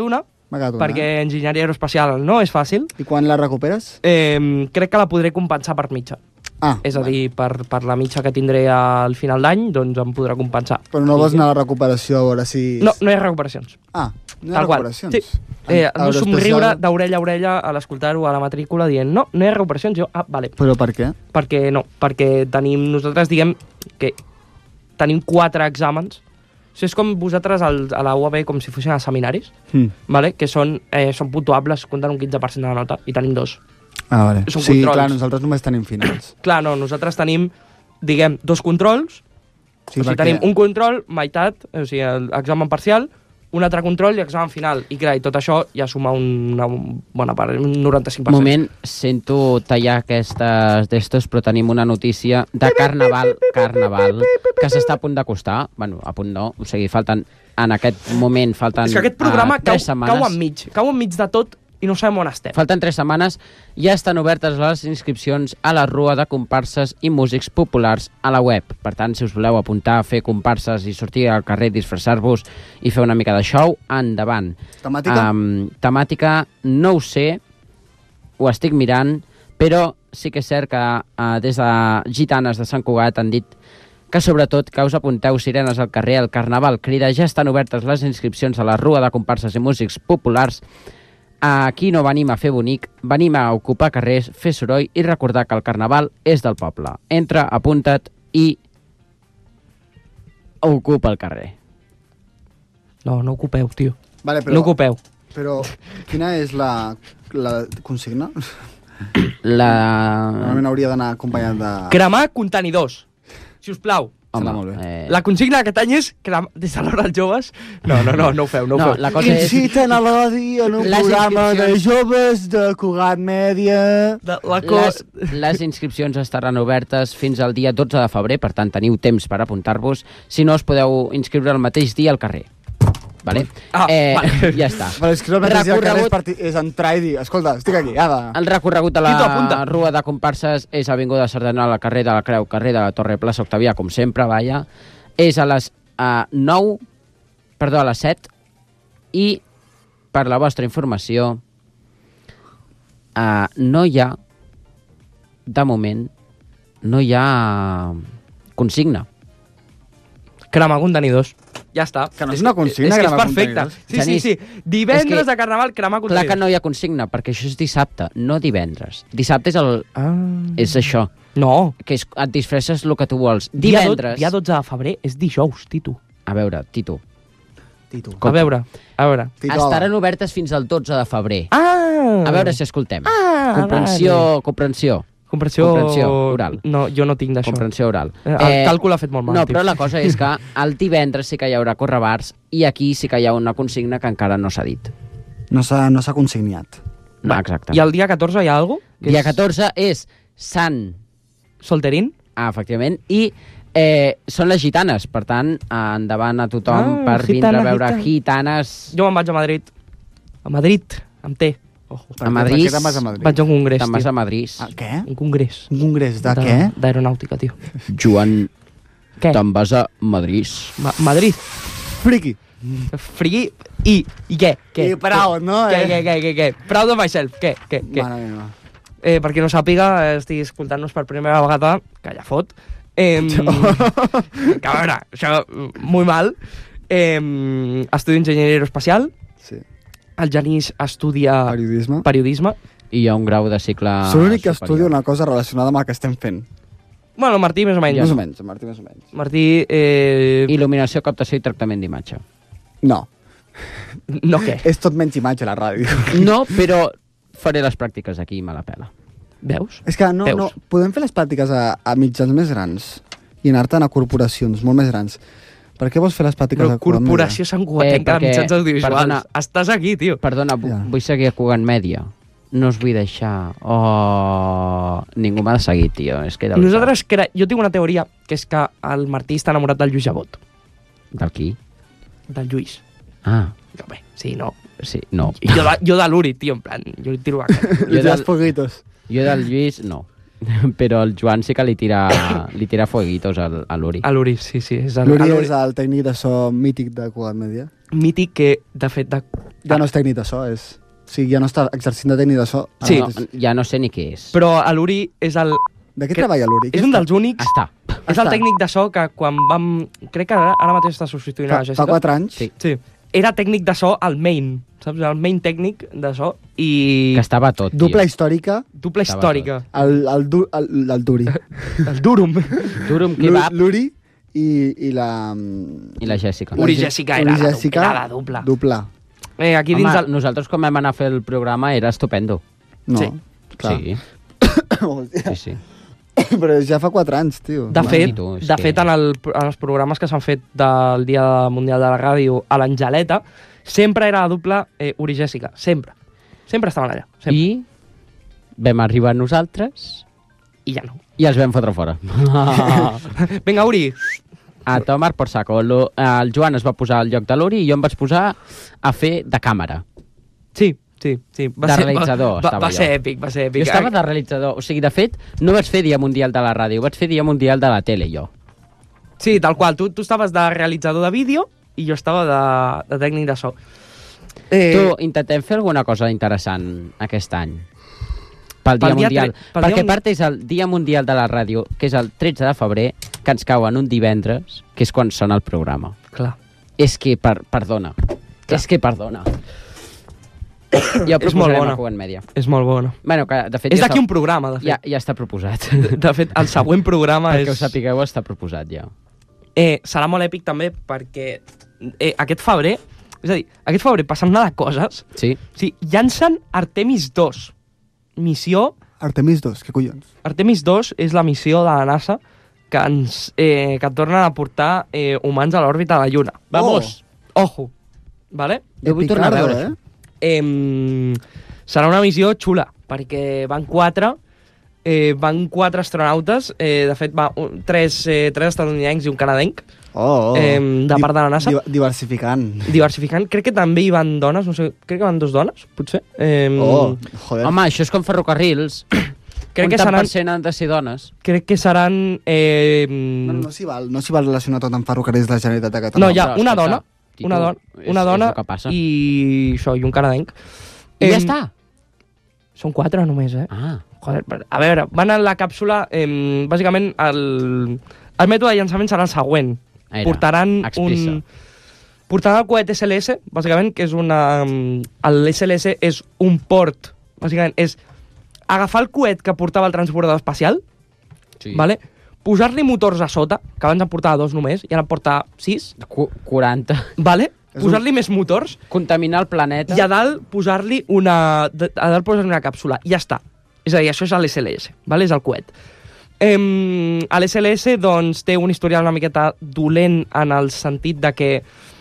perquè enginyeria aeroespacial no és fàcil. I quan la recuperes? Eh, crec que la podré compensar per mitja. Ah, és a dir, per, per la mitja que tindré al final d'any, doncs em podrà compensar. Però no vols anar a la recuperació a veure si... No, no hi ha recuperacions. Ah, no hi ha Tal qual. recuperacions? Sí. Eh, el meu somriure d'orella a orella a l'escoltar-ho a la matrícula dient no, no hi ha recuperacions. Jo, ah, vale. Però per què? Perquè no, perquè tenim, nosaltres diguem que tenim quatre exàmens. O sigui, és com vosaltres al, a la U A B com si fossin a seminaris, Mm. vale? que són, eh, són puntuables, compten un quinze per cent de la nota, i tenim dos. Ah, vale. Són sí, controls. clar, nosaltres només tenim finals. Clar, no, nosaltres tenim, diguem, dos controls, Sí, o sigui, perquè- tenim un control, meitat, o sigui, l'examen parcial, un altre control i examen final. I clar, i tot això ja suma una bona part, un noranta-cinc per cent. Moment, sento tallar aquestes d'estos, però tenim una notícia de Carnaval, Carnaval, que s'està a punt d'acostar. Bueno, a punt no, o sigui, falten, en aquest moment falten És que aquest programa uh, cau, tres setmanes. cau enmig, cau enmig de tot i no sabem on estem. Falten tres setmanes, ja estan obertes les inscripcions a la Rua de Comparses i Músics Populars a la web. Per tant, si us voleu apuntar a fer comparses i sortir al carrer, disfressar-vos i fer una mica de show, endavant. Temàtica? Um, temàtica, no ho sé, ho estic mirant, però sí que és cert que uh, des de Gitanes de Sant Cugat han dit que sobretot que us apunteu sirenes al carrer, el Carnaval crida, ja estan obertes les inscripcions a la Rua de Comparses i Músics Populars. Aquí no venim a fer bonic, venim a ocupar carrers, fer soroll i recordar que el Carnaval és del poble. Entra, apunta't i ocupa el carrer. No, no ocupeu, tio. Vale, però, No ocupeu. Però quina és la, la consigna? La... Normalment hauria d'anar acompanyat de... Cremar contenidors, si us plau. Home, molt bé. eh... La consigna d'aquest any és cremar... Des de l'hora dels joves... No, no, no, no ho feu, no ho No, feu. la cosa és... Inciten a l'odi en un Les programa de inscripcions- joves de Cugat Mèdia... De la co... Les, les inscripcions estaran obertes fins al dia dotze de febrer, per tant teniu temps per apuntar-vos. Si no, us podeu inscriure el mateix dia al carrer. Vale? Ah, eh, vale. Ja està. Però és que el mateix dia que Recorregut- és, parti... és entrar i dir, escolta, estic aquí, ara. El recorregut de Tito, la apunta. Rua de Comparses és Avinguda Cerdanyola, carrer de la Creu, carrer de la Torre, plaça Octavià, com sempre, vaja. És a les uh, nou, perdó, a les set, i, per la vostra informació, uh, no hi ha, de moment, no hi ha consigna. Cremar contenidors. Ja està. Que no és una consigna, És que és cremar perfecte. contenidors. Sí, sí, Genís, sí. Divendres és que- de Carnaval, cremar Clar contenidors. que no hi ha consigna, perquè això és dissabte, no divendres. Dissabte és, el, Ah. és això, No. que és, et disfresses el que tu vols. Dia, do, Divendres... dia dotze de febrer és dijous, Tito. A veure, Tito, Tito. A veure, a veure. Tito, estaran obertes fins al dotze de febrer. Ah! A veure si escoltem. Ah, comprensió, vale. comprensió. Comprensió... Comprensió oral. No, jo no tinc d'això. Comprensió oral. Eh, el càlcul ha fet molt mal, No, tio. però la cosa és que el divendres sí que hi haurà correbars i aquí sí que hi ha una consigna que encara no s'ha dit. No s'ha no s'ha consignat. No, exacte. I el dia catorze hi ha alguna cosa? Dia catorze és Sant... Solterín? Ah, efectivament. I eh, són les gitanes, per tant, endavant a tothom Ah, per vindre gitana, a veure gitana. gitanes. Jo me'n vaig a Madrid. A Madrid, amb T. Ojo. A Madrid. Per què te'n vas a Madrid? Vaig a un congrés, Te'n vas tio. a Madrid. Ah, què? Un congrés. Un congrés de, De- què? D'aeronàutica, tio. Joan, Què? te'n vas a Madrid. Ma Madrid. Friki. Friki i... I què? què? I prou, no? Què, Eh? què, què, què, què? Proud of myself. Què, què, què? Mare meva. Eh, per qui no sàpiga, eh, estic escoltant-nos per primera vegada, que ja fot. Eh, que a veure, això, molt mal. Eh, estudio enginyeria aeroespacial. Sí. El Genís estudia Periodisme. periodisme. I hi ha un grau de cicle Sóc l'únic que superior. estudia una cosa relacionada amb el que estem fent. Bueno, Martí, més o menys. Més o menys, Martí, més o menys. Martí, eh... Il·luminació, captació i tractament d'imatge. No. No què? És tot menys imatge, la ràdio. No, però faré les pràctiques aquí i me la pela. Veus? És que no, Veus? no, podem fer les pràctiques a, a mitjans més grans i anar-te'n a corporacions molt més grans. Per què vols fer les pràctiques Però a Cugat Mèdia? Corporació Sant Cugatenca Eh, de perquè- Mitjans Audiovisuals. perdona. Estàs aquí, tio. Perdona, vu- Ja. vull seguir a Cugat Mèdia. No us vull deixar... Oh... Ningú m'ha de seguir, tio. És que de veritat. Nosaltres, cre... jo tinc una teoria, que és que el Martí està enamorat del Lluís Jabot. Del qui? Del Lluís. Ah, Jo, bé, sí, no. sí, no. Jo de, jo de l'Uri, tio, en plan, jo li tiro a cara. Li tires poquitos. Jo del Lluís, no. Però el Joan sí que li tira, li tira fueguitos al, a l'Uri. A l'Uri, sí, sí. És el, L'Uri a l'Uri. és el tècnic de so mític de Cugat Mèdia. Mític que, de fet, de, Ja no és tècnic de so, és... O sigui, ja no està exercint de tècnic de so. Sí. No, ja no sé ni què és. Però l'Uri és el... De què treballa l'Uri? És un dels únics... Està. És el tècnic de so que quan vam... Crec que ara, ara mateix està substituint fa, a la Jessica. Fa quatre anys? Sí. sí. Era tècnic de so al main, saps? El main tècnic de so i... Que estava tot, tio. Dupla històrica. Dupla estava històrica. El, el, du, el, el Duri. el Durum. Durum kebab. L'Uri i, i la... I la Jessica. Uri Jessica era, Uri Jessica, era la dupla. Dupla. Eh, aquí Home, dins del... nosaltres quan vam anar a fer el programa era estupendo. No, sí. clar. Sí. sí, sí. Però ja fa quatre anys, tio. De fet, tu, de que... fet en, el, en els programes que s'han fet del Dia Mundial de la Ràdio a l'Angeleta, sempre era la dupla eh, Uri Jessica, sempre. Sempre estaven allà. Sempre. I vam arribar nosaltres... I ja no. I els vam fotre fora. Vinga, Uri. A tomar por saco. Lo, el Joan es va posar al lloc de l'Uri i jo em vaig posar a fer de càmera. Sí, sí, sí. Va de ser, realitzador va, estava va jo. ser èpic, va ser èpic. Jo estava de realitzador. O sigui, de fet, no vaig fer Dia Mundial de la Ràdio, vaig fer Dia Mundial de la Tele, jo. Sí, tal qual. Tu, tu estaves de realitzador de vídeo i jo estava de, de tècnic de so. Eh... Tu, intentem fer alguna cosa interessant aquest any. Pel Dia Pel dia Mundial. tre- pel Perquè dia a part és el Dia Mundial de la Ràdio, que és el tretze de febrer, que ens cau en un divendres, que és quan sona el programa. Clar. És que, per, perdona. Clar. És que, perdona. Ja ho És molt proposarem bona. a Cugat Mèdia. És molt bona. Bueno, que de fet... És ja d'aquí està- un programa, de fet. Ja, ja està proposat. De, de fet, el següent programa Perquè és... ho sapigueu, està proposat ja. Eh, serà molt èpic també perquè eh, aquest febrer, és a dir, aquest febrer passen una de coses. Sí. Sí, llancen Artemis dos. Missió... Artemis dos, què collons? Artemis dos és la missió de la NASA que ens eh, que tornen a portar eh, humans a l'òrbita de la Lluna. Vamos! Oh. Ojo! Vale? Jo vull tornar a veure eh? Eh, serà una missió xula, perquè van quatre, eh, van quatre astronautes, eh, de fet, va, un, tres, eh, tres estatunidencs i un canadenc, Oh, oh. eh, de part de la NASA. Div diversificant. Diversificant. Crec que també hi van dones, no sé, crec que van dos dones, potser. Eh, Oh, joder. Home, això és com ferrocarrils. crec Un que tant seran... per cent han de ser dones. Crec que seran... Eh, No, no s'hi val, no s'hi val relacionar tot amb ferrocarrils de la Generalitat de no, Catalunya. hi ha però, una escolta, dona, Titu, una dona, és- una és dona el que passa. i això, i un canadenc. I ja Em, està. Són quatre només, eh? Ah. Joder, a veure, van a la càpsula... Eh, bàsicament, el, el mètode de llançament serà el següent. Era, Portaran expressa. un... Portaran el coet S L S, bàsicament, que és una... L'S L S és un port, bàsicament, és agafar el coet que portava el transbordador espacial, Sí. vale? Posar-li motors a sota, que abans en portava dos només, i ara en porta sis, Qu quaranta. vale? És un- Posar-li més motors, Contaminar el planeta. i a dalt posar-li una, a dalt posar una càpsula. I ja està. És a dir, això és l'S L S, vale? És el coet. Eh, L'S L S doncs, té un historial una miqueta dolent en el sentit de que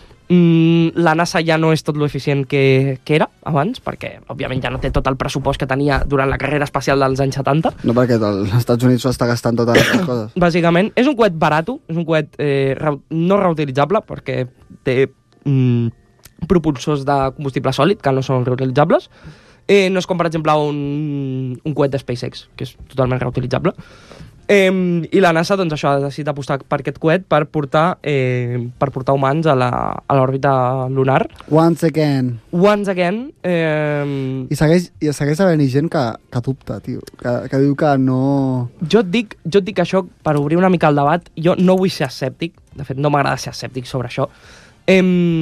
mm, la NASA ja no és tot lo eficient que, que era abans, perquè, òbviament, ja no té tot el pressupost que tenia durant la carrera espacial dels anys setanta. No, perquè els Estats Units s'ho està gastant totes aquestes coses. Bàsicament, és un coet barato, és un coet eh, reu no reutilitzable, perquè té mm, propulsors de combustible sòlid que no són reutilitzables. Eh, no és com, per exemple, un, un coet de SpaceX, que és totalment reutilitzable. Eh, I la NASA, doncs, això, ha decidit apostar per aquest coet per portar, eh, per portar humans a l'òrbita lunar. Once again. Once again. Eh, I segueix, i segueix havent-hi gent que, que dubta, tio. Que, que diu que no... jo, et dic, jo et dic això per obrir una mica el debat. Jo no vull ser escèptic. De fet, no m'agrada ser escèptic sobre això. Eh,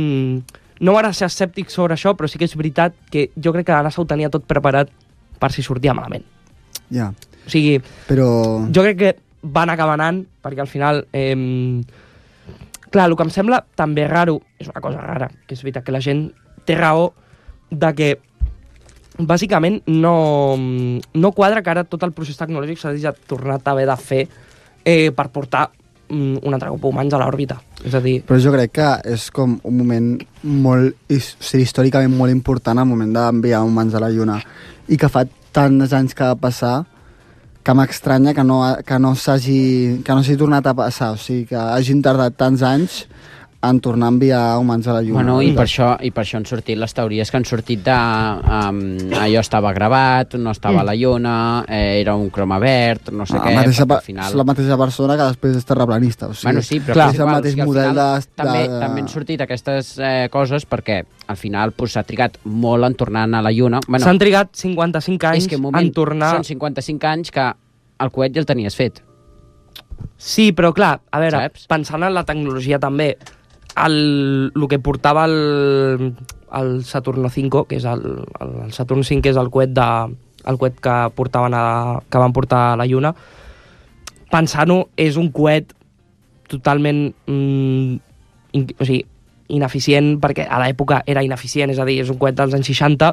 no m'agrada ser escèptic sobre això, però sí que és veritat que jo crec que la NASA ho tenia tot preparat per si sortia malament. Ja. O sigui, Però... jo crec que van acabar anant, perquè al final... Eh, clar, el que em sembla també raro, és una cosa rara, que és veritat que la gent té raó de que bàsicament no, no quadra que ara tot el procés tecnològic s'ha tornat a haver de fer eh, per portar mm, un altre cop humans a l'òrbita. És a dir... Però jo crec que és com un moment molt, his- o sigui, històricament molt important el moment d'enviar humans a la Lluna. I que fa tants anys que va passar que m'estranya que no, ha- que no s'hagi que no s'hagi tornat a passar. O sigui, que hagin tardat tants anys en tornar a enviar humans a la Lluna. Bueno, i per, això, i per això han sortit les teories que han sortit de... Um, allò estava gravat, no estava a la Lluna, eh, era un croma verd, no sé la què, mateixa, al final... És la mateixa persona que després és terraplanista. O sigui, bueno, sí, però clar, és, és el igual, mateix o sigui, model final, de, de... També, també han sortit aquestes eh, coses perquè al final s'ha pues, trigat molt en tornar a la Lluna. Bueno, s'han trigat cinquanta-cinc anys que, moment, en tornar... Són cinquanta-cinc anys que el coet ja el tenies fet. Sí, però clar, a veure, Saps? pensant en la tecnologia també, el, el que portava el, el Saturno cinco, que és el, el, el Saturn cinc, que és el coet, de, el coet que, portaven a, que van portar a la Lluna, pensant-ho, és un coet totalment mm, in, o sigui, ineficient, perquè a l'època era ineficient, és a dir, és un coet dels anys seixanta,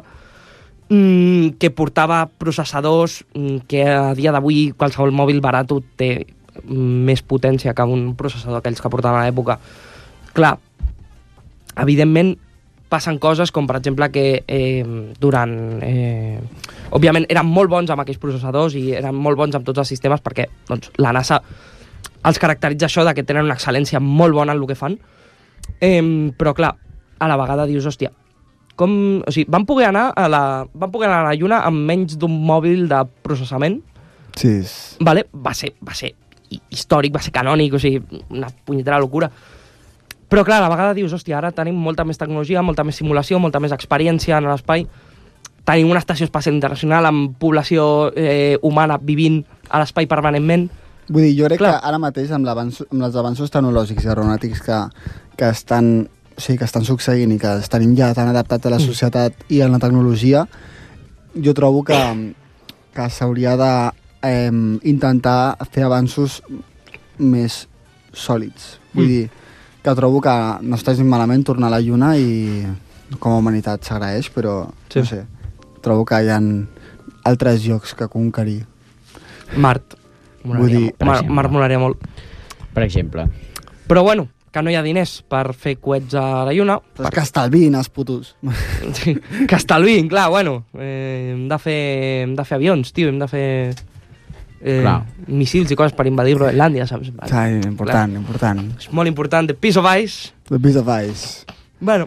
mm, que portava processadors mm, que a dia d'avui qualsevol mòbil barat té més potència que un processador aquells que portaven a l'època. Clar, evidentment passen coses com, per exemple, que eh, durant... Eh, òbviament eren molt bons amb aquells processadors i eren molt bons amb tots els sistemes perquè doncs, la NASA els caracteritza això de que tenen una excel·lència molt bona en el que fan. Eh, però, clar, a la vegada dius, hòstia, com... O sigui, van poder anar a la, van poder anar a la Lluna amb menys d'un mòbil de processament. Sí. Vale? Va ser, va ser històric, va ser canònic, o sigui, una punyetera locura. Però, clar, a la vegada dius, hòstia, ara tenim molta més tecnologia, molta més simulació, molta més experiència en l'espai. Tenim una estació espacial internacional amb població eh, humana vivint a l'espai permanentment. Vull dir, jo crec clar. que ara mateix, amb, amb els avanços tecnològics i aeronàutics que, que, estan, o sigui, que estan succeint i que estan ja tan adaptats a la societat mm. i a la tecnologia, jo trobo que, que s'hauria de eh, intentar fer avanços més sòlids. Vull mm. dir, que trobo que no estàs malament tornar a la Lluna i com a humanitat s'agraeix, però sí. no sé, trobo que hi ha altres llocs que conquerir. Mart. Vull dir, Mar, Mart molaria molt. Per exemple. Però bueno, que no hi ha diners per fer coets a la Lluna. Però que estalviïn els putos. Sí, que estalviïn, clar, bueno. Eh, hem, de fer, hem de fer avions, tio, hem de fer... Eh, missils i coses per invadir Groenlàndia, saps? Sí, important, clar. important. És molt important. The Piece of Ice. The Piece of Ice. Bueno,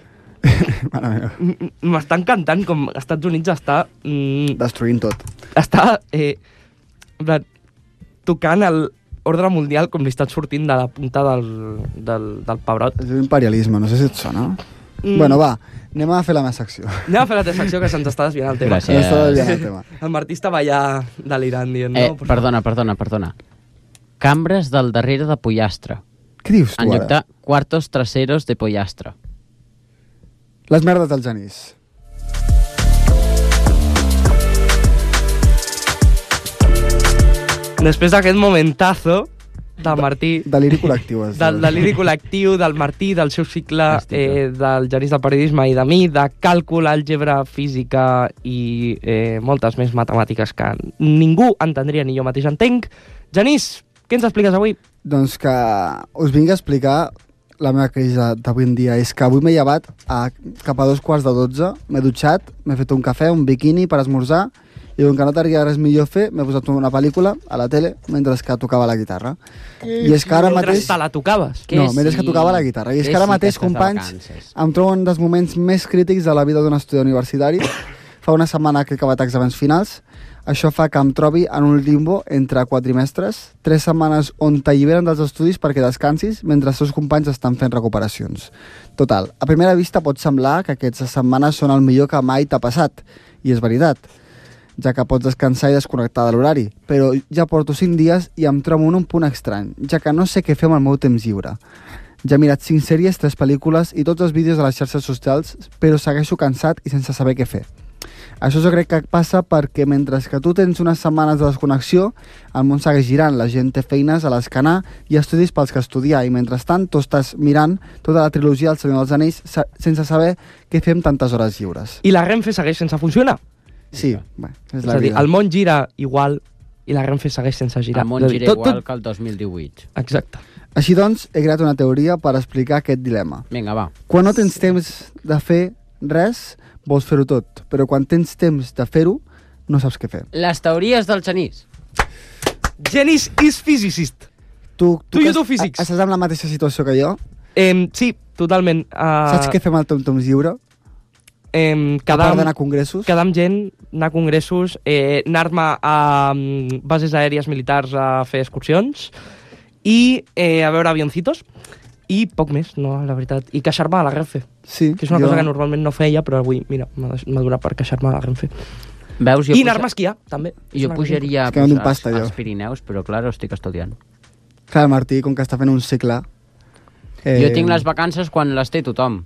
m'està encantant com els Estats Units està... Mm, destruint tot. Està eh, tocant l'ordre mundial com li està sortint de la punta del, del, del pebrot. És imperialisme, no sé si et sona. Mm. Bueno, va, anem a fer la meva secció. Anem a fer la teva secció, que se'ns està desviant el tema. Gràcies. Està desviant el tema. El Martí estava allà delirant, dient, eh, no? Perdona, perdona, perdona. Cambres del darrere de pollastre. Què dius tu, en lloc ara? de cuartos traseros de pollastre. Les merdes del Genís. Després d'aquest momentazo del Martí... Deliri col·lectiu. Del deliri col·lectiu, del Martí, del seu cicle, eh, del Genís del periodisme i de mi, de càlcul, àlgebra, física i eh, moltes més matemàtiques que ningú entendria ni jo mateix entenc. Genís, què ens expliques avui? Doncs que us vinc a explicar la meva crisi d'avui en dia. És que avui m'he llevat a, cap a dos quarts de dotze, m'he dutxat, m'he fet un cafè, un biquini per esmorzar, i com que no tenia res millor a fer, m'he posat una pel·lícula a la tele mentre que tocava la guitarra. I és que ara mentre mateix... te la tocaves? No, mentre que tocava la guitarra. I és que ara mateix, companys, em trobo un dels moments més crítics de la vida d'un estudiant universitari. Fa una setmana que he acabat exàmens finals. Això fa que em trobi en un limbo entre quadrimestres, tres setmanes on t'alliberen dels estudis perquè descansis mentre els teus companys estan fent recuperacions. Total, a primera vista pot semblar que aquestes setmanes són el millor que mai t'ha passat. I és veritat, ja que pots descansar i desconnectar de l'horari. Però ja porto cinc dies i em trobo en un punt estrany, ja que no sé què fer amb el meu temps lliure. Ja he mirat cinc sèries, tres pel·lícules i tots els vídeos de les xarxes socials, però segueixo cansat i sense saber què fer. Això jo crec que passa perquè mentre que tu tens unes setmanes de desconnexió, el món segueix girant, la gent té feines a l'escanar i estudis pels que estudiar, i mentrestant tu estàs mirant tota la trilogia del Senyor dels Anells sense saber què fer amb tantes hores lliures. I la Renfe segueix sense funcionar? Sí, bé, és, és la a dir, vida. el món gira igual i la Renfe segueix sense girar. El món gira tot, igual tot... que el dos mil divuit. Exacte. Així doncs, he creat una teoria per explicar aquest dilema. Vinga, va. Quan no tens temps de fer res, vols fer-ho tot, però quan tens temps de fer-ho, no saps què fer. Les teories del Genís. Genís is physicist. Tu, tu, tu i tu físics. Estàs en la mateixa situació que jo? Eh, sí, totalment. Uh... Saps què fem al Tom Tom Lliure? Eh, a part d'anar a congressos? Quedar amb gent, anar a congressos, eh, anar-me a um, bases aèries militars a fer excursions i eh, a veure avioncitos i poc més, no, la veritat. I queixar-me a la Renfe, sí, que és una jo... cosa que normalment no feia, però avui, mira, m'ha donat per queixar-me a la Renfe. Veus, jo I puja... anar-me a esquiar, també. Jo pujaria que pues, pasta, als, jo. als Pirineus, però clar, estic estudiant. Clar, Martí, com que està fent un cicle... Eh... Jo tinc les vacances quan les té tothom.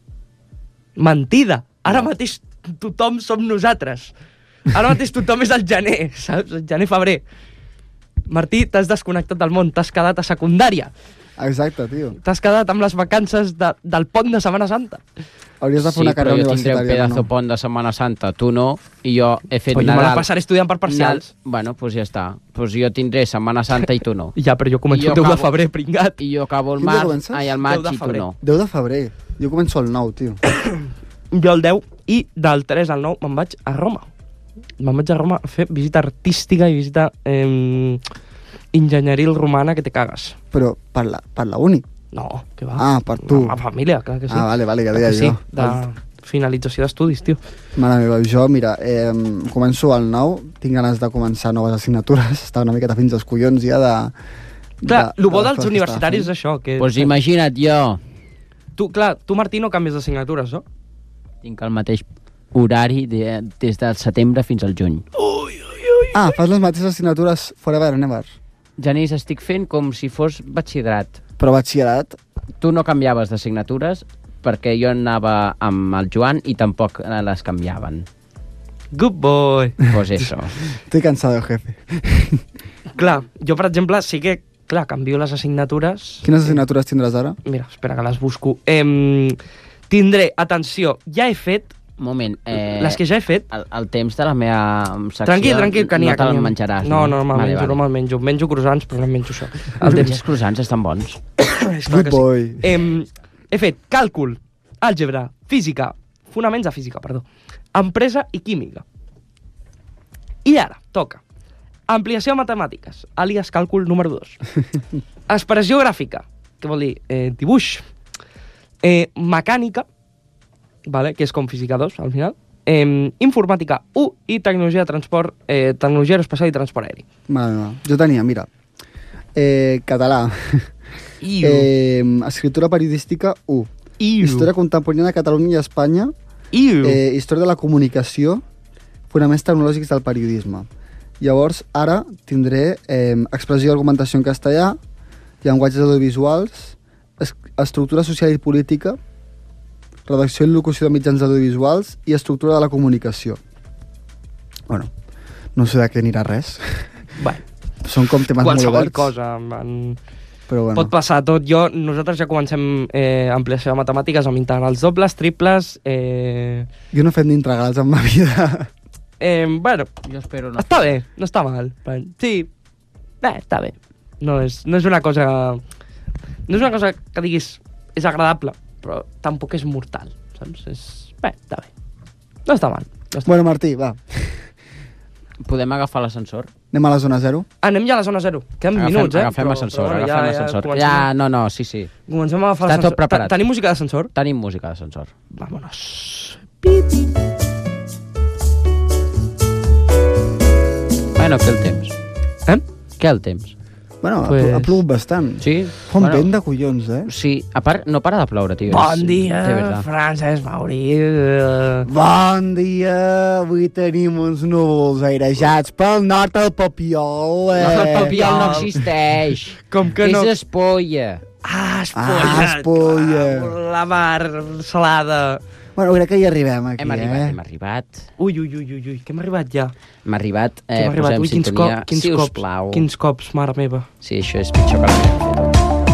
Mentida! Ara mateix tothom som nosaltres. Ara mateix tothom és el gener, saps? El gener-febrer. Martí, t'has desconnectat del món, t'has quedat a secundària. Exacte, tio. T'has quedat amb les vacances de, del pont de Setmana Santa. Hauries de fer sí, una carrera universitària. Sí, però jo tindré un pedazo no? pont de Setmana Santa, tu no, i jo he fet Nadal... Nadal... Jo me la passaré estudiant per parcials. Nadal... Bueno, doncs pues ja està. Doncs pues jo tindré Setmana Santa i tu no. Ja, però jo començo el deu de febrer, pringat. I jo acabo el març, ai, el maig i tu no. deu de febrer. Jo començo el nou, tio. Jo el deu, i del tres al nou me'n vaig a Roma. Me'n vaig a Roma a fer visita artística i visita eh, enginyeril romana que te cagues. Però per la, per la uni? No, que va. Ah, per tu. La família, clar que sí. Ah, vale, vale, ja deia sí, jo. De finalització d'estudis, tio. Mare meva, jo, mira, eh, començo al nou, tinc ganes de començar noves assignatures, està una miqueta fins als collons ja de... Clar, de, el bo de dels universitaris és això. Doncs pues imagina't jo. Tu, clar, tu, Martí, no canvies d'assignatures, no? Tinc el mateix horari de, des del setembre fins al juny. Ui, ui, ui. Ah, fas les mateixes assignatures forever, never. Genís, estic fent com si fos batxillerat. Però batxillerat? Tu no canviaves d'assignatures perquè jo anava amb el Joan i tampoc les canviaven. Good boy. Pues eso. Estoy cansado, jefe. Clar, jo, per exemple, sí que, clar, canvio les assignatures... Quines assignatures tindràs ara? Mira, espera que les busco. Eh, tindré, atenció, ja he fet... Moment, eh... Les que ja he fet... El, el temps de la meva secció... Tranquil, tranquil, que n'hi ha. No te'l menjaràs, no? No, no, no, vale, menjo, vale. no me'l menjo. Menjo croissants, però no menjo això. El temps. Els croissants estan bons. Good boy. Sí. Eh, he fet càlcul, àlgebra, física, fonaments de física, perdó, empresa i química. I ara, toca. Ampliació de matemàtiques, àlies càlcul número dos. Expressió gràfica, que vol dir eh, dibuix. Eh, mecànica, vale, que és com física dos, al final. Eh, informàtica u i tecnologia de transport, eh, tecnologia aeroespacial i transport aeri. Vale, no. Jo tenia, mira, eh, català, eh, escriptura periodística u, Iu. història contemporània de Catalunya i Espanya, Iu. eh, història de la comunicació, fonaments tecnològics del periodisme. Llavors, ara tindré eh, expressió i argumentació en castellà, llenguatges audiovisuals, es estructura social i política, redacció i locució de mitjans audiovisuals i estructura de la comunicació. Bueno, no sé de què anirà res. Bueno, són com temes molt qualsevol oberts. cosa. En... Però bueno. Pot passar tot. Jo, nosaltres ja comencem eh, ampliació de matemàtiques amb integrals dobles, triples... Eh... Jo no he fet ni integrals en ma vida. Eh, bueno, jo espero no. Està bé, no està mal. Sí, bé, està bé. No és, no és una cosa... No és una cosa que diguis és agradable, però tampoc és mortal, saps? És... Bé, està bé. No està mal. No està bueno, Martí, va. Podem agafar l'ascensor? Anem a la zona zero? Anem ja a la zona zero. Queden agafem, minuts, eh? Agafem però, ascensor, però, agafem ja, ascensor. Ja, ja, no, no, sí, sí. Comencem a agafar Està l'ascensor. tot preparat. Tenim música d'ascensor? Tenim música d'ascensor. Vámonos. Pipi. Bueno, què el temps? Eh? Què el temps? Bueno, Pues- ha plogut bastant. Sí? Fa un Bueno, vent de collons, eh? Sí, a part, no para de ploure, tio. Bon És- dia, de veritat. Francesc Mauri. Bon dia! Avui tenim uns núvols airejats pel nord del Papiol. Eh? No, el Papiol no existeix. Com que és no? Espolla. Ah, Espolla. Ah, Espolla. Ah, la mar salada. Bueno, crec que hi arribem, aquí, Hem arribat, eh? hem arribat. Ui, ui, ui, ui, ui, que hem arribat ja. Hem arribat, Que eh, hem arribat. posem Ui, quins, sintonia, cop, quins si us cops, plau. quins cops, mare meva. Sí, això és pitjor que la meva.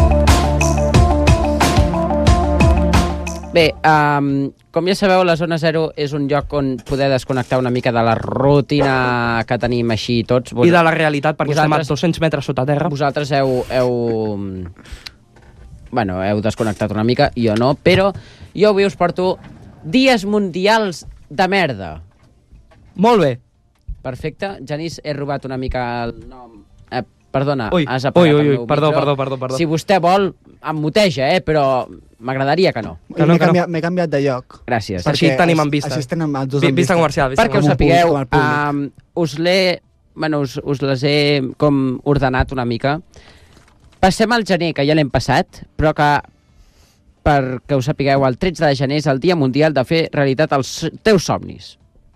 Bé, um, com ja sabeu, la Zona Zero és un lloc on poder desconnectar una mica de la rutina que tenim així tots. I de la realitat, perquè estem a vosaltres- dos-cents metres sota terra. Vosaltres heu, heu... Bueno, heu desconnectat una mica, jo no, però jo avui us porto Dies Mundials de Merda. Molt bé. Perfecte. Genís, he robat una mica el nom. Eh, Perdona, ui, has apagat ui, ui, el ui, meu perdó, micro. perdó, perdó, perdó. Si vostè vol, em muteja, eh? Però m'agradaria que no. Que no, M'he canviat, m'he canviat de lloc. Gràcies. Així tenim en vista. Així tenen els dos Vi- en vista vista. comercial, vista Perquè us Com un públic, sapigueu, com el públic. um, us l'he... Bueno, us, us les he com ordenat una mica. Passem al gener, que ja l'hem passat, però que, perquè us sapigueu, el tretze de gener és el Dia Mundial de fer realitat els teus somnis.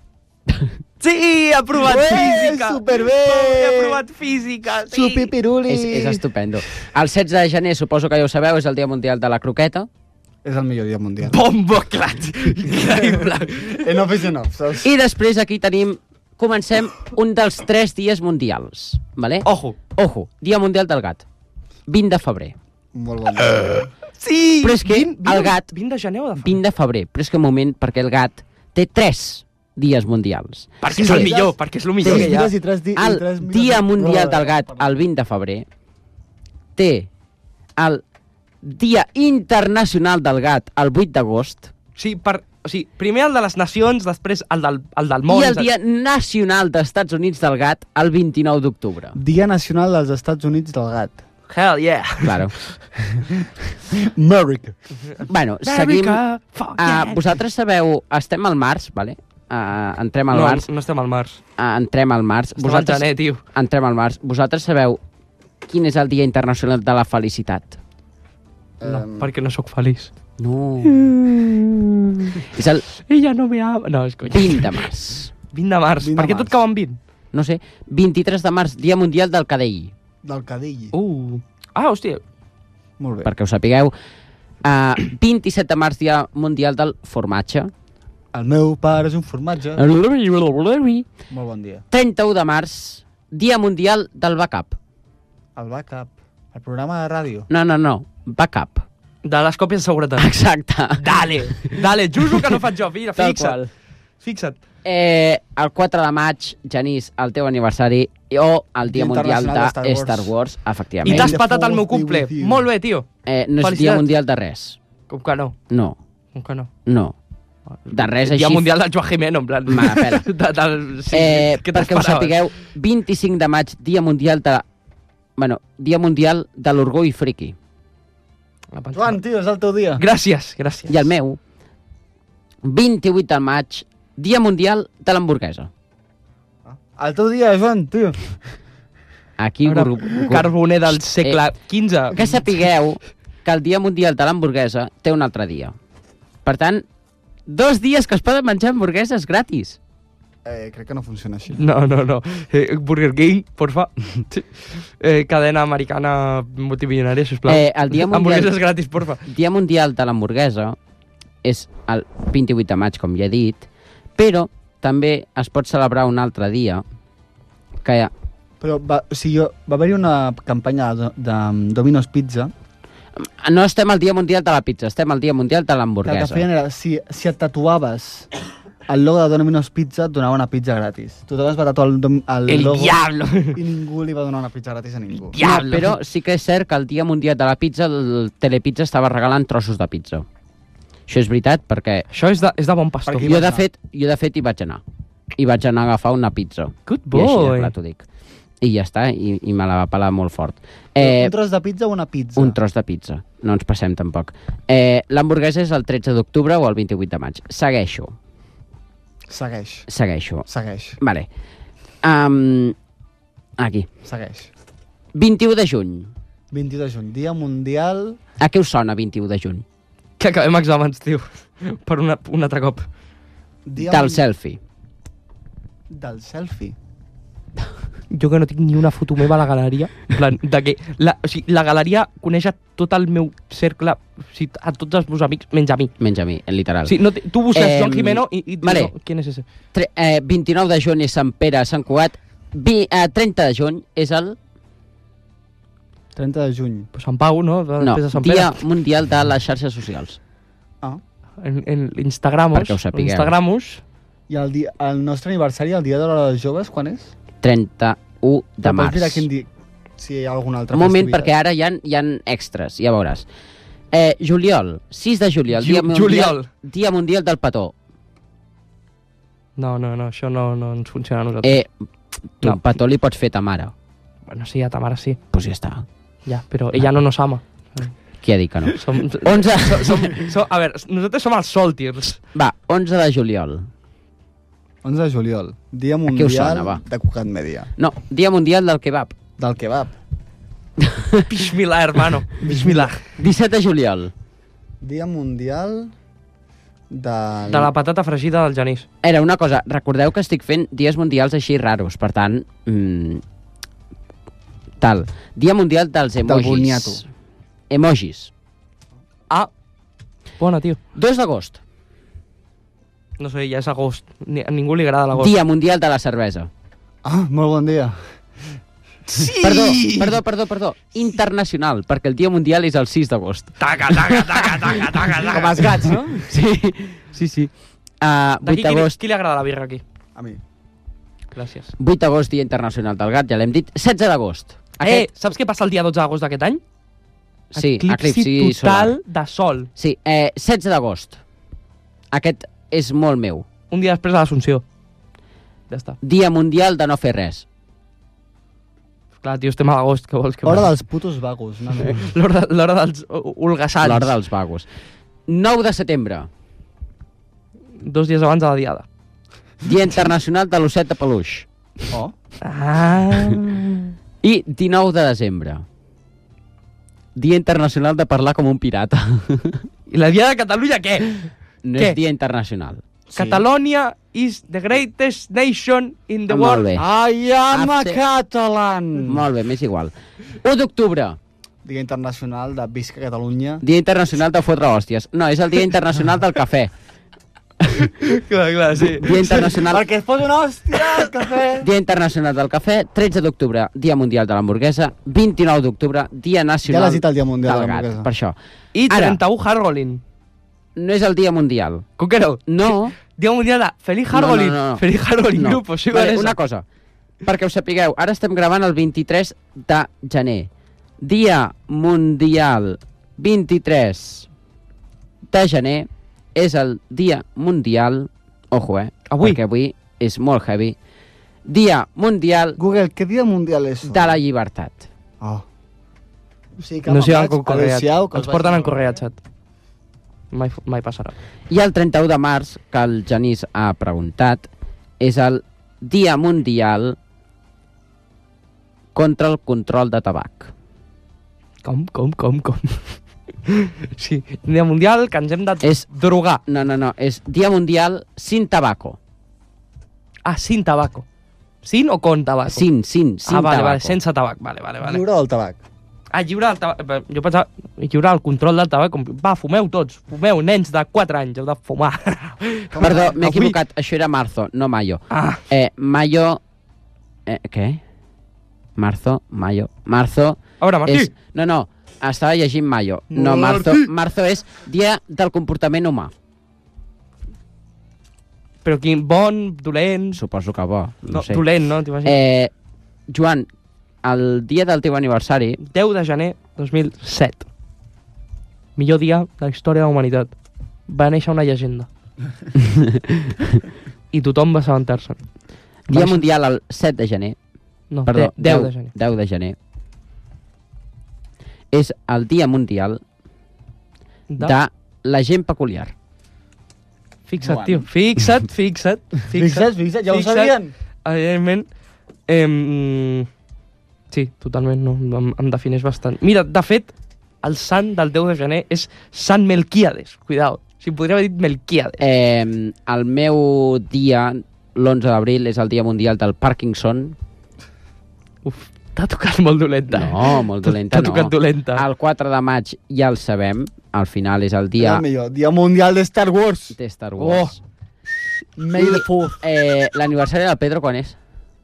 Sí, ha provat Ué, física! superbé! He provat física, sí! Supipiruli! És, és estupendo. El setze de gener, suposo que ja ho sabeu, és el Dia Mundial de la Croqueta. És el millor dia mundial. Bombo clat! Increïble! Enough is enough, saps? I després aquí tenim... Comencem un dels tres dies mundials. Vale? Ojo! Ojo, Dia Mundial del Gat. vint de febrer. Molt bon dia. Sí! Però és que vint, vint, el gat... vint de gener o de febrer? vint de febrer. Però és que un moment, perquè el gat té tres dies mundials. Perquè és el millor, perquè és el millor que hi ha. I tres di El i tres Dia minuts- Mundial del Gat, el vint de febrer, té el Dia Internacional del Gat, el vuit d'agost, Sí, per, o sigui, primer el de les nacions, després el del, el del món. i el Dia Nacional dels Estats Units del Gat, el vint-i-nou d'octubre. Dia Nacional dels Estats Units del Gat. Hell yeah! Claro. America. Bueno, seguim... America, fuck Uh, yeah! vosaltres sabeu, estem al març, vale? Uh, entrem al No, març. no estem al març. Uh, entrem al març. Estem al gener, tio. Entrem al març. Vosaltres sabeu quin és el Dia Internacional de la Felicitat? No, perquè no sóc feliç. No. Mm. És el Ella no me ama... No, és conya. vint de març. vint de març. vint de Per què març. tot cau amb vint? No sé, vint-i-tres de març, Dia Mundial del Cadell. Del cadell. Uh. Ah, hòstia. Molt bé. Perquè ho sapigueu. Uh, vint-i-set de març, Dia Mundial del Formatge. El meu pare és un formatge. Molt bon dia. trenta-u de març, Dia Mundial del Backup. El backup. El programa de ràdio. No, no, no, backup. De les còpies de seguretat. Exacte. Dale, dale, justo que no faig jo, mira, Tal fixa't. qual. Fixa't. Eh, el quatre de maig, Genís, el teu aniversari, o el Dia Dia Mundial Internacional de de Star Star Wars, I efectivament. t'has patat el meu cumple. Molt bé, tio. Eh, no és Felicitats. Dia Mundial de res. Com que no? No, Com que no? no. De res Dia així... Mundial del Joan Jimeno, en plan... Me la pela. De, del, sí, eh, què perquè us t'esperaves? sapigueu, vint-i-cinc de maig, Dia Mundial de... Bueno, Dia Mundial de l'Orgull Friki. Joan, tio, és el teu dia. Gràcies, gràcies. I el meu, vint-i-vuit de maig, Dia Mundial de l'Hamburguesa. El teu dia, Joan, tio. Aquí... Ara, gur- gur- Carboner del segle Eh, quinze. Que sapigueu que el Dia Mundial de l'Hamburguesa té un altre dia. Per tant, dos dies que es poden menjar hamburgueses gratis. Eh, crec que no funciona així. No, no, no. Eh, Burger King, porfa. Sí. Eh, cadena americana multimilionària, sisplau. Eh, el dia mundial... Hamburgueses gratis, porfa. Dia Mundial de l'Hamburguesa és el vint-i-vuit de maig, com ja he dit, però també es pot celebrar un altre dia que... Però va, o sigui, jo, va haver-hi una campanya de, de Domino's Pizza. No estem al Dia Mundial de la Pizza, estem al Dia Mundial de Que el que l'Hamburguesa. feien era, si, si et tatuaves el logo de Domino's Pizza, et donava una pizza gratis. Tu te vas tatuar el, dom- el, El logo diablo. i ningú li va donar una pizza gratis a ningú. No, però sí que és cert que el Dia Mundial de la Pizza, el Telepizza estava regalant trossos de pizza. Això és veritat, perquè... Això és de, és de bon pastor. Jo, de fet, jo, de fet, hi vaig anar. I vaig anar a agafar una pizza. Good I així de boy. clar t'ho dic. I ja està, i, i me la va pelar molt fort. Eh, un tros de pizza o una pizza? Un tros de pizza. No ens passem tampoc. Eh, L'hamburguesa és el tretze d'octubre o el vint-i-vuit de maig. Segueixo. Segueix. Segueixo. Segueix. Vale. Um, aquí. Segueix. vint-i-u de juny. vint-i-u de juny, Dia Mundial... A què us sona vint-i-u de juny? Que acabem exàmens, tio. Per una, un altre cop. Dia Del mun- selfie. Del selfie. Jo que no tinc ni una foto meva a la galeria. En plan, de que la, o sigui, la galeria coneix a tot el meu cercle, o sigui, a tots els meus amics, menys a mi. Menys a mi, literal. Sí, no, te- tu busques Em, Joan Jimeno i, i dius, vale. no, ¿quién es ese? Tre eh, vint-i-nou de juny és Sant Pere, Sant Cugat. Vi eh, trenta de juny és el... trenta de juny. Pues Sant Pau, no? No, Després de Sant Dia Pere. Mundial de les xarxes socials. Ah. En, en Instagramos. Perquè ho sapigueu. Instagramos. I el, dia, el nostre aniversari, el Dia de les Joves, quan és? trenta-u de Però pots març. mirar quin dia... Si hi ha algun altre Un moment, festivitat. perquè ara hi ha, hi ha extras, ja veuràs. Eh, juliol, sis de juliol, Ju- dia mundial, juliol. dia mundial del petó. No, no, no, això no, no ens funciona a nosaltres. Eh, tu, No. no. petó li pots fer ta mare. Bueno, sí, a ta mare sí. Pues ja està. Ja, però ella no nos ama. Qui ha dit que no? Som, onze... som, som, som, a veure, nosaltres som els sòltirs. Va, onze de juliol. onze de juliol. Dia Mundial Mundial sona, va? de Cugat Mèdia. No, Dia Mundial del Kebab. Del kebab. Bismillah, hermano. Bismillah. disset de juliol. Dia Mundial de... De la patata fregida del Genís. Era una cosa, recordeu que estic fent dies mundials així raros, per tant... Mm, tal. Dia Mundial dels emojis. Del boniato. Emojis. Ah, bona, tio. dos d'agost. No sé, ja és agost. Ni, a ningú li agrada l'agost. Dia Mundial de la Cervesa. Ah, molt bon dia. Sí! Perdó, perdó, perdó, perdó. Internacional, perquè el Dia Mundial és el sis d'agost. Taca, taca, taca, taca, taca, taca. Com els gats, no? Sí, sí, sí. Uh, vuit d'agost. Qui li agrada la birra aquí? A mi. Gràcies. vuit d'agost, Dia Internacional del Gat, ja l'hem dit. setze d'agost. Aquest... Eh, saps què passa el dia dotze d'agost d'aquest any? Sí, eclipsi, eclipsi total solar. de sol. Sí, eh, setze d'agost. Aquest és molt meu. Un dia després de l'Assumpció. Ja està. Dia Mundial de no fer res. Clar, tio, estem a l'agost, què vols que... Hora dels putos vagos, no? L'hora dels holgassans. L'hora dels vagos. nou de setembre. Dos dies abans de la diada. Dia Internacional de l'osset de peluix. Oh. Ah. I dinou de desembre. Dia Internacional de parlar com un pirata. I la Dia de Catalunya, què? No què? És dia internacional. Sí. Catalonia is the greatest nation in the Ah, world. molt bé. I am a After- Catalan! Molt bé, m'és igual. u d'octubre. Dia Internacional de Visca Catalunya. Dia Internacional de fotre hòsties. No, és el Dia Internacional del cafè. Clar, clar, sí. Dia Internacional... Perquè es posa una hòstia al cafè. Dia Internacional del Cafè, tretze d'octubre, Dia Mundial de l'Hamburguesa, vint-i-nou d'octubre, Dia Nacional Ja l'has dit el Dia Mundial de del Gat, l'Hamburguesa. per això. I Ara, trenta-u Hargolin. no és el Dia Mundial. Com que no? No. Dia Mundial de Feliz Hargolin. No, no, no. Feliz Hargolin No. Grupo. Sí, Vale, vale, una cosa, perquè ho sapigueu, ara estem gravant el vint-i-tres de gener. Dia Mundial vint-i-tres de gener és el Dia Mundial, ojo, eh, avui. perquè avui és molt heavy, Dia Mundial Google, què dia mundial és? de la Llibertat. Oh. Sí, No s'hi van con correat. Adéu-siau, que Els porten en correat, xat. Mai, mai passarà. I el trenta-u de març, que el Genís ha preguntat, és el Dia Mundial contra el control de tabac. Com, com, com, com? Sí, Dia Mundial que ens hem de És- drogar. No, no, no, és Dia Mundial sin tabaco. Ah, sin tabaco. Sin o con tabaco? Sin, sin, sin ah, vale, tabaco. vale, sense tabac. Vale, vale, vale. Lliure del tabac. Ah, lliure del tabac. Jo pensava, lliure el control del tabac. Com, va, fumeu tots. Fumeu, nens de quatre anys, heu de fumar. Perdó, m'he Avui- equivocat, això era marzo, no mayo. Ah. Eh, mayo... Eh, què? Marzo, mayo... Marzo... A veure, Martí. És... No, no, estava llegint mayo. No, marzo, Martí. marzo és Dia del Comportament Humà. Però quin bon, dolent... Suposo que bo, no, No, sé. dolent, no? T'imagines? Eh, Joan, el dia del teu aniversari... deu de gener dos mil set. Millor dia de la història de la humanitat. Va néixer una llegenda. I tothom va assabentar-se'n. Dia Va- Mundial el set de gener. No, Perdó, de- deu de gener. deu de gener. És el Dia Mundial De- de la gent peculiar. Fixa't, Joan. tio. Fixa't, fixa't. Fixa't, fixa't, ja ho sabien. Evidentment, eh, sí, totalment, no, em, em defineix bastant. Mira, de fet, el sant del deu de gener és Sant Melquíades. Cuidao, si podria haver dit Melquíades. Eh, el meu dia, l'onze d'abril, és el Dia Mundial del Parkinson. Uf, t'ha tocat molt dolenta. No, molt dolenta T'ha no. tocat dolenta. El quatre de maig ja el sabem, al final és el Dia... dia El millor. Dia mundial de Star Wars. de Star Wars. May the fourth. Eh, l'aniversari del Pedro quan és?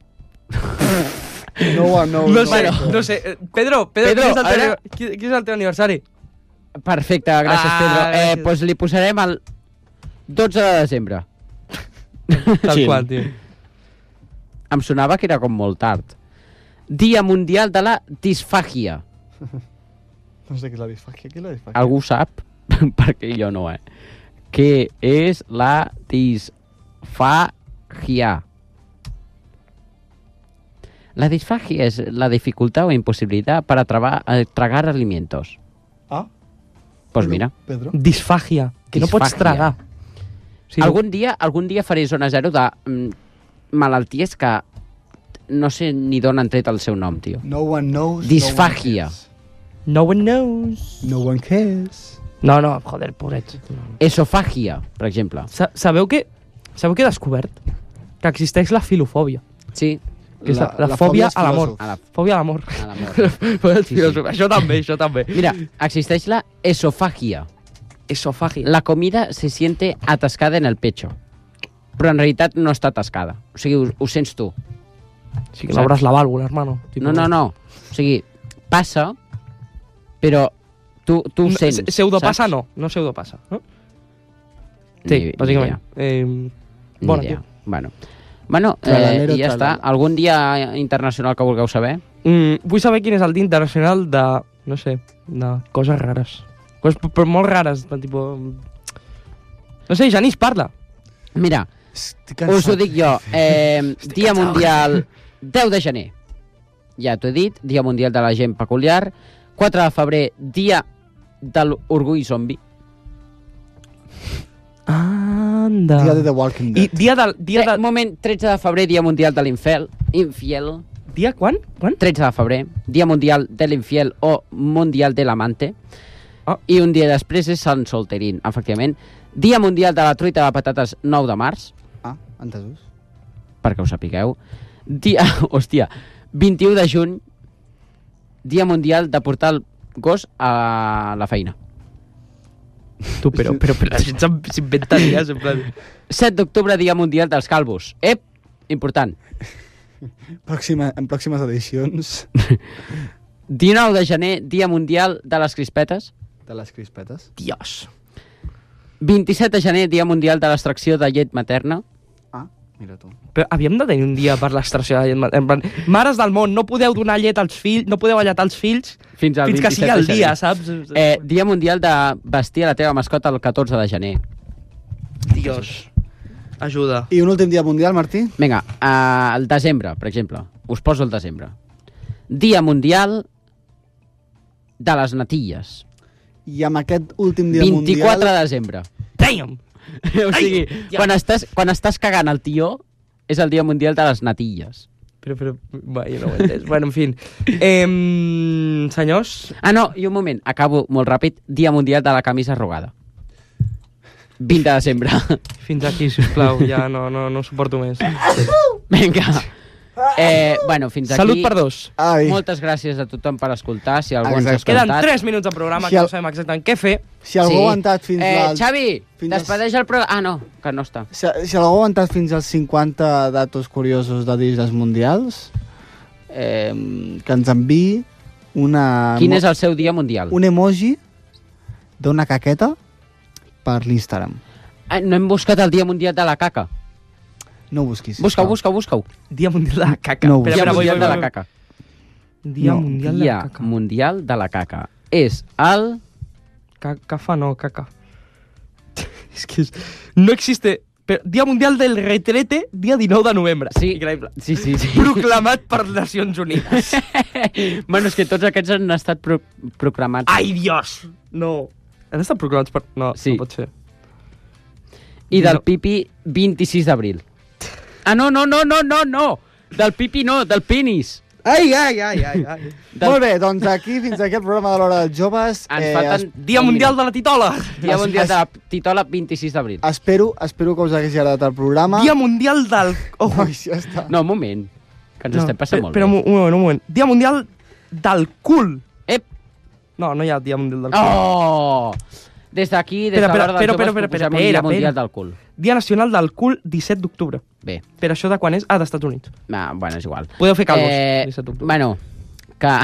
No one knows. No sé, no. no sé. Eh, Pedro, Pedro, Pedro, qui, és el teu, ara- qui, qui és el teu aniversari? Perfecte, gràcies, Ah, Pedro. Eh, gràcies. pues li posarem el dotze de desembre. Tal Sí. qual, tio. Em sonava que era com molt tard. Dia Mundial de la Disfàgia. No sé què és la disfàgia. Què és la disfàgia? Algú sap? Perquè jo no, eh? Què és la disfàgia? La disfagia es la dificultad o imposibilidad para traba- eh, tragar alimentos. Ah. Pues mira. Pedro. Disfagia, que no pots Disfagia. tragar. Sí, algun dia algun dia faré zona zero de mm, malalties que no sé ni d'on han tret el seu nom, tio. No one knows. Disfagia. No one knows. No one cares. No, no, joder, pobrets. Esofagia, per exemple. Sa sabeu que sabeu que he descobert? Que existeix la filofòbia. Sí. Que és la, La- la, la fòbia fòbia a l'amor. als A la- Fòbia a l'amor. A l'amor. Fòbia als Sí, sí. filòsofs. Això també, això també. Mira, existeix la esofagia. Esofagia. La comida se siente atascada en el pecho. Però en realitat no està atascada. O sigui, ho, ho sents tu. Sí que no abras la válvula, hermano. Tipo, No, no, no. O sigui, passa, però tu, tu ho No, sents. se- Pseudopassa saps? no, no pseudopassa. No? Sí, Ni- bàsicament. Ni Eh, Ni bona, idea. tio. Bueno, bueno eh, Tralalero, i ja està. tralala. Algun dia internacional que vulgueu saber? Mm, vull saber quin és el dia internacional de, no sé, de coses rares. Coses p- però molt rares, de tipus... No sé, Genís, parla. Mira, Estic us ho cansat. dic jo. Eh, dia Mundial deu de gener. Ja t'ho he dit, Dia Mundial de la Gent Peculiar. quatre de febrer, Dia de l'Orgull Zombi. Anda. Dia de The Walking I Dead. dia del... Dia Eh, de... un moment, tretze de febrer, Dia Mundial de l'Infiel. Infiel. Dia quan? Quan? tretze de febrer, Dia Mundial de l'Infiel o Mundial de l'Amante. Ah. I un dia després és Sant Solterín, efectivament. Dia Mundial de la Truita de Patates, nou de març, Ah, entesos. perquè ho sapigueu. Dia, hòstia, vint-i-u de juny, Dia Mundial de portar el gos a la feina. Tu, però, però, però la gent s'in- s'inventa dies, en plan... set d'octubre, Dia Mundial dels Calvos. Ep, important. Pròxima, en pròximes edicions dinou de gener, Dia Mundial de les Crispetes. de les crispetes. Dios. vint-i-set de gener, Dia Mundial de l'extracció de llet materna. Ah, mira tu. Però havíem de tenir un dia per l'extracció de llet materna. En plan, mares del món, no podeu donar llet als fills, no podeu alletar els fills Fins, al fins que sigui el vint-i-set de dia, gener. saps? Eh, dia Mundial de vestir a la teva mascota el catorze de gener. Dios. Ajuda. I un últim dia mundial, Martí? Vinga, uh, el desembre, per exemple. Us poso el desembre. Dia Mundial de les natilles. I amb aquest últim dia vint-i-quatre mundial... de desembre. Damn! O sigui, ja. quan estàs, quan estàs cagant el tió, és el Dia Mundial de les natilles. Però, però, va, jo no ho he entès. Bueno, en fi. Eh, senyors... Ah, no, i un moment, acabo molt ràpid. Dia Mundial de la camisa arrugada. vint de desembre. Fins aquí, sisplau, ja no, no, no suporto més. Vinga. Eh, bueno, fins aquí. Salut per dos. Ai. Moltes gràcies a tothom per escoltar, si algú ens ha Exacte. escoltat. Queden tres minuts de programa, Si que el- no sabem exactament què fer. Si algú ha aguantat fins eh, al... Xavi, fins als- despedeix el programa... Ah, no, que no està. Si, si algú ha aguantat fins als cinquanta datos curiosos de dies mundials, eh, que ens enviï una... Quin és el seu dia mundial? un emoji d'una caqueta per l'Instagram. Ah, no hem buscat el dia mundial de la caca. No ho busquis. Busca-ho, busca-ho, busca-ho. Dia Mundial de la Caca. No, Dia Espera, espera, mundial voy, de voy, la voy. caca. Dia No, Mundial de Dia la Caca. mundial de la caca. És el... Ca- Cafa no, caca. Es que es... no existe... Però Dia Mundial del Retrete, dia dinou de novembre. Sí. Increïble. Sí, sí, sí. Proclamat per Nacions Unides. Bueno, és que tots aquests han estat pro proclamats. Ai, Dios! No. Han estat proclamats per... No, Sí. no pot ser. I del No. pipi, vint-i-sis d'abril. Ah, no, no, no, no, no, no! Del pipi no, del penis. Ai, ai, ai, ai, ai. Del- Molt bé, doncs aquí, fins aquí el programa de l'Hora dels Joves. Ens falten... Dia Mundial de la Titola! Dia mundial de la titola, vint-i-sis d'abril. Espero, espero que us hagués agradat el programa. Dia Mundial del... Oh, Ai, ja està. No, un moment, que ens estem passant però, molt però, bé. un moment, un moment. Dia Mundial del cul. Ep! No, no hi ha Dia Mundial del cul. Oh! Des d'aquí, des Espera, de l'Hora dels espera, Joves, espera, espera, proposem un dia espera, mundial espera. del cul. Dia Nacional del Cul, disset d'octubre. Bé, Per això de quan és? Ah, d'Estats Units. ah, bueno, és igual. Podeu fer calvos, Eh, disset d'octubre. bueno, que...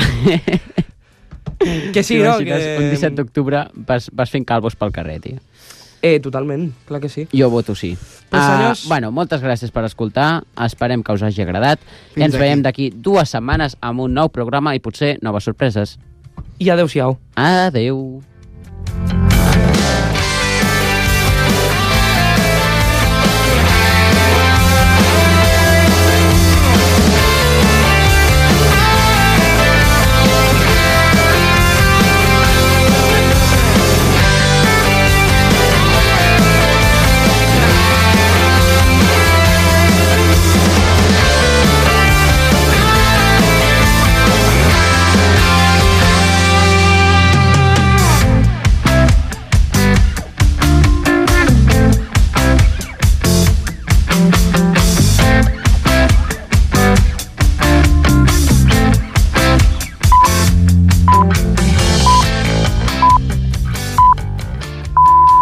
Que sí, no? T'imagines, Que... un disset d'octubre vas, vas fent calvos pel carrer, tio. Eh, totalment, clar que sí. Jo voto sí. Pues, Ah, senyors- bueno, moltes gràcies per escoltar. Esperem que us hagi agradat. I Fins ens veiem aquí. d'aquí dues setmanes amb un nou programa i potser noves sorpreses. I adeu-siau. Adeu.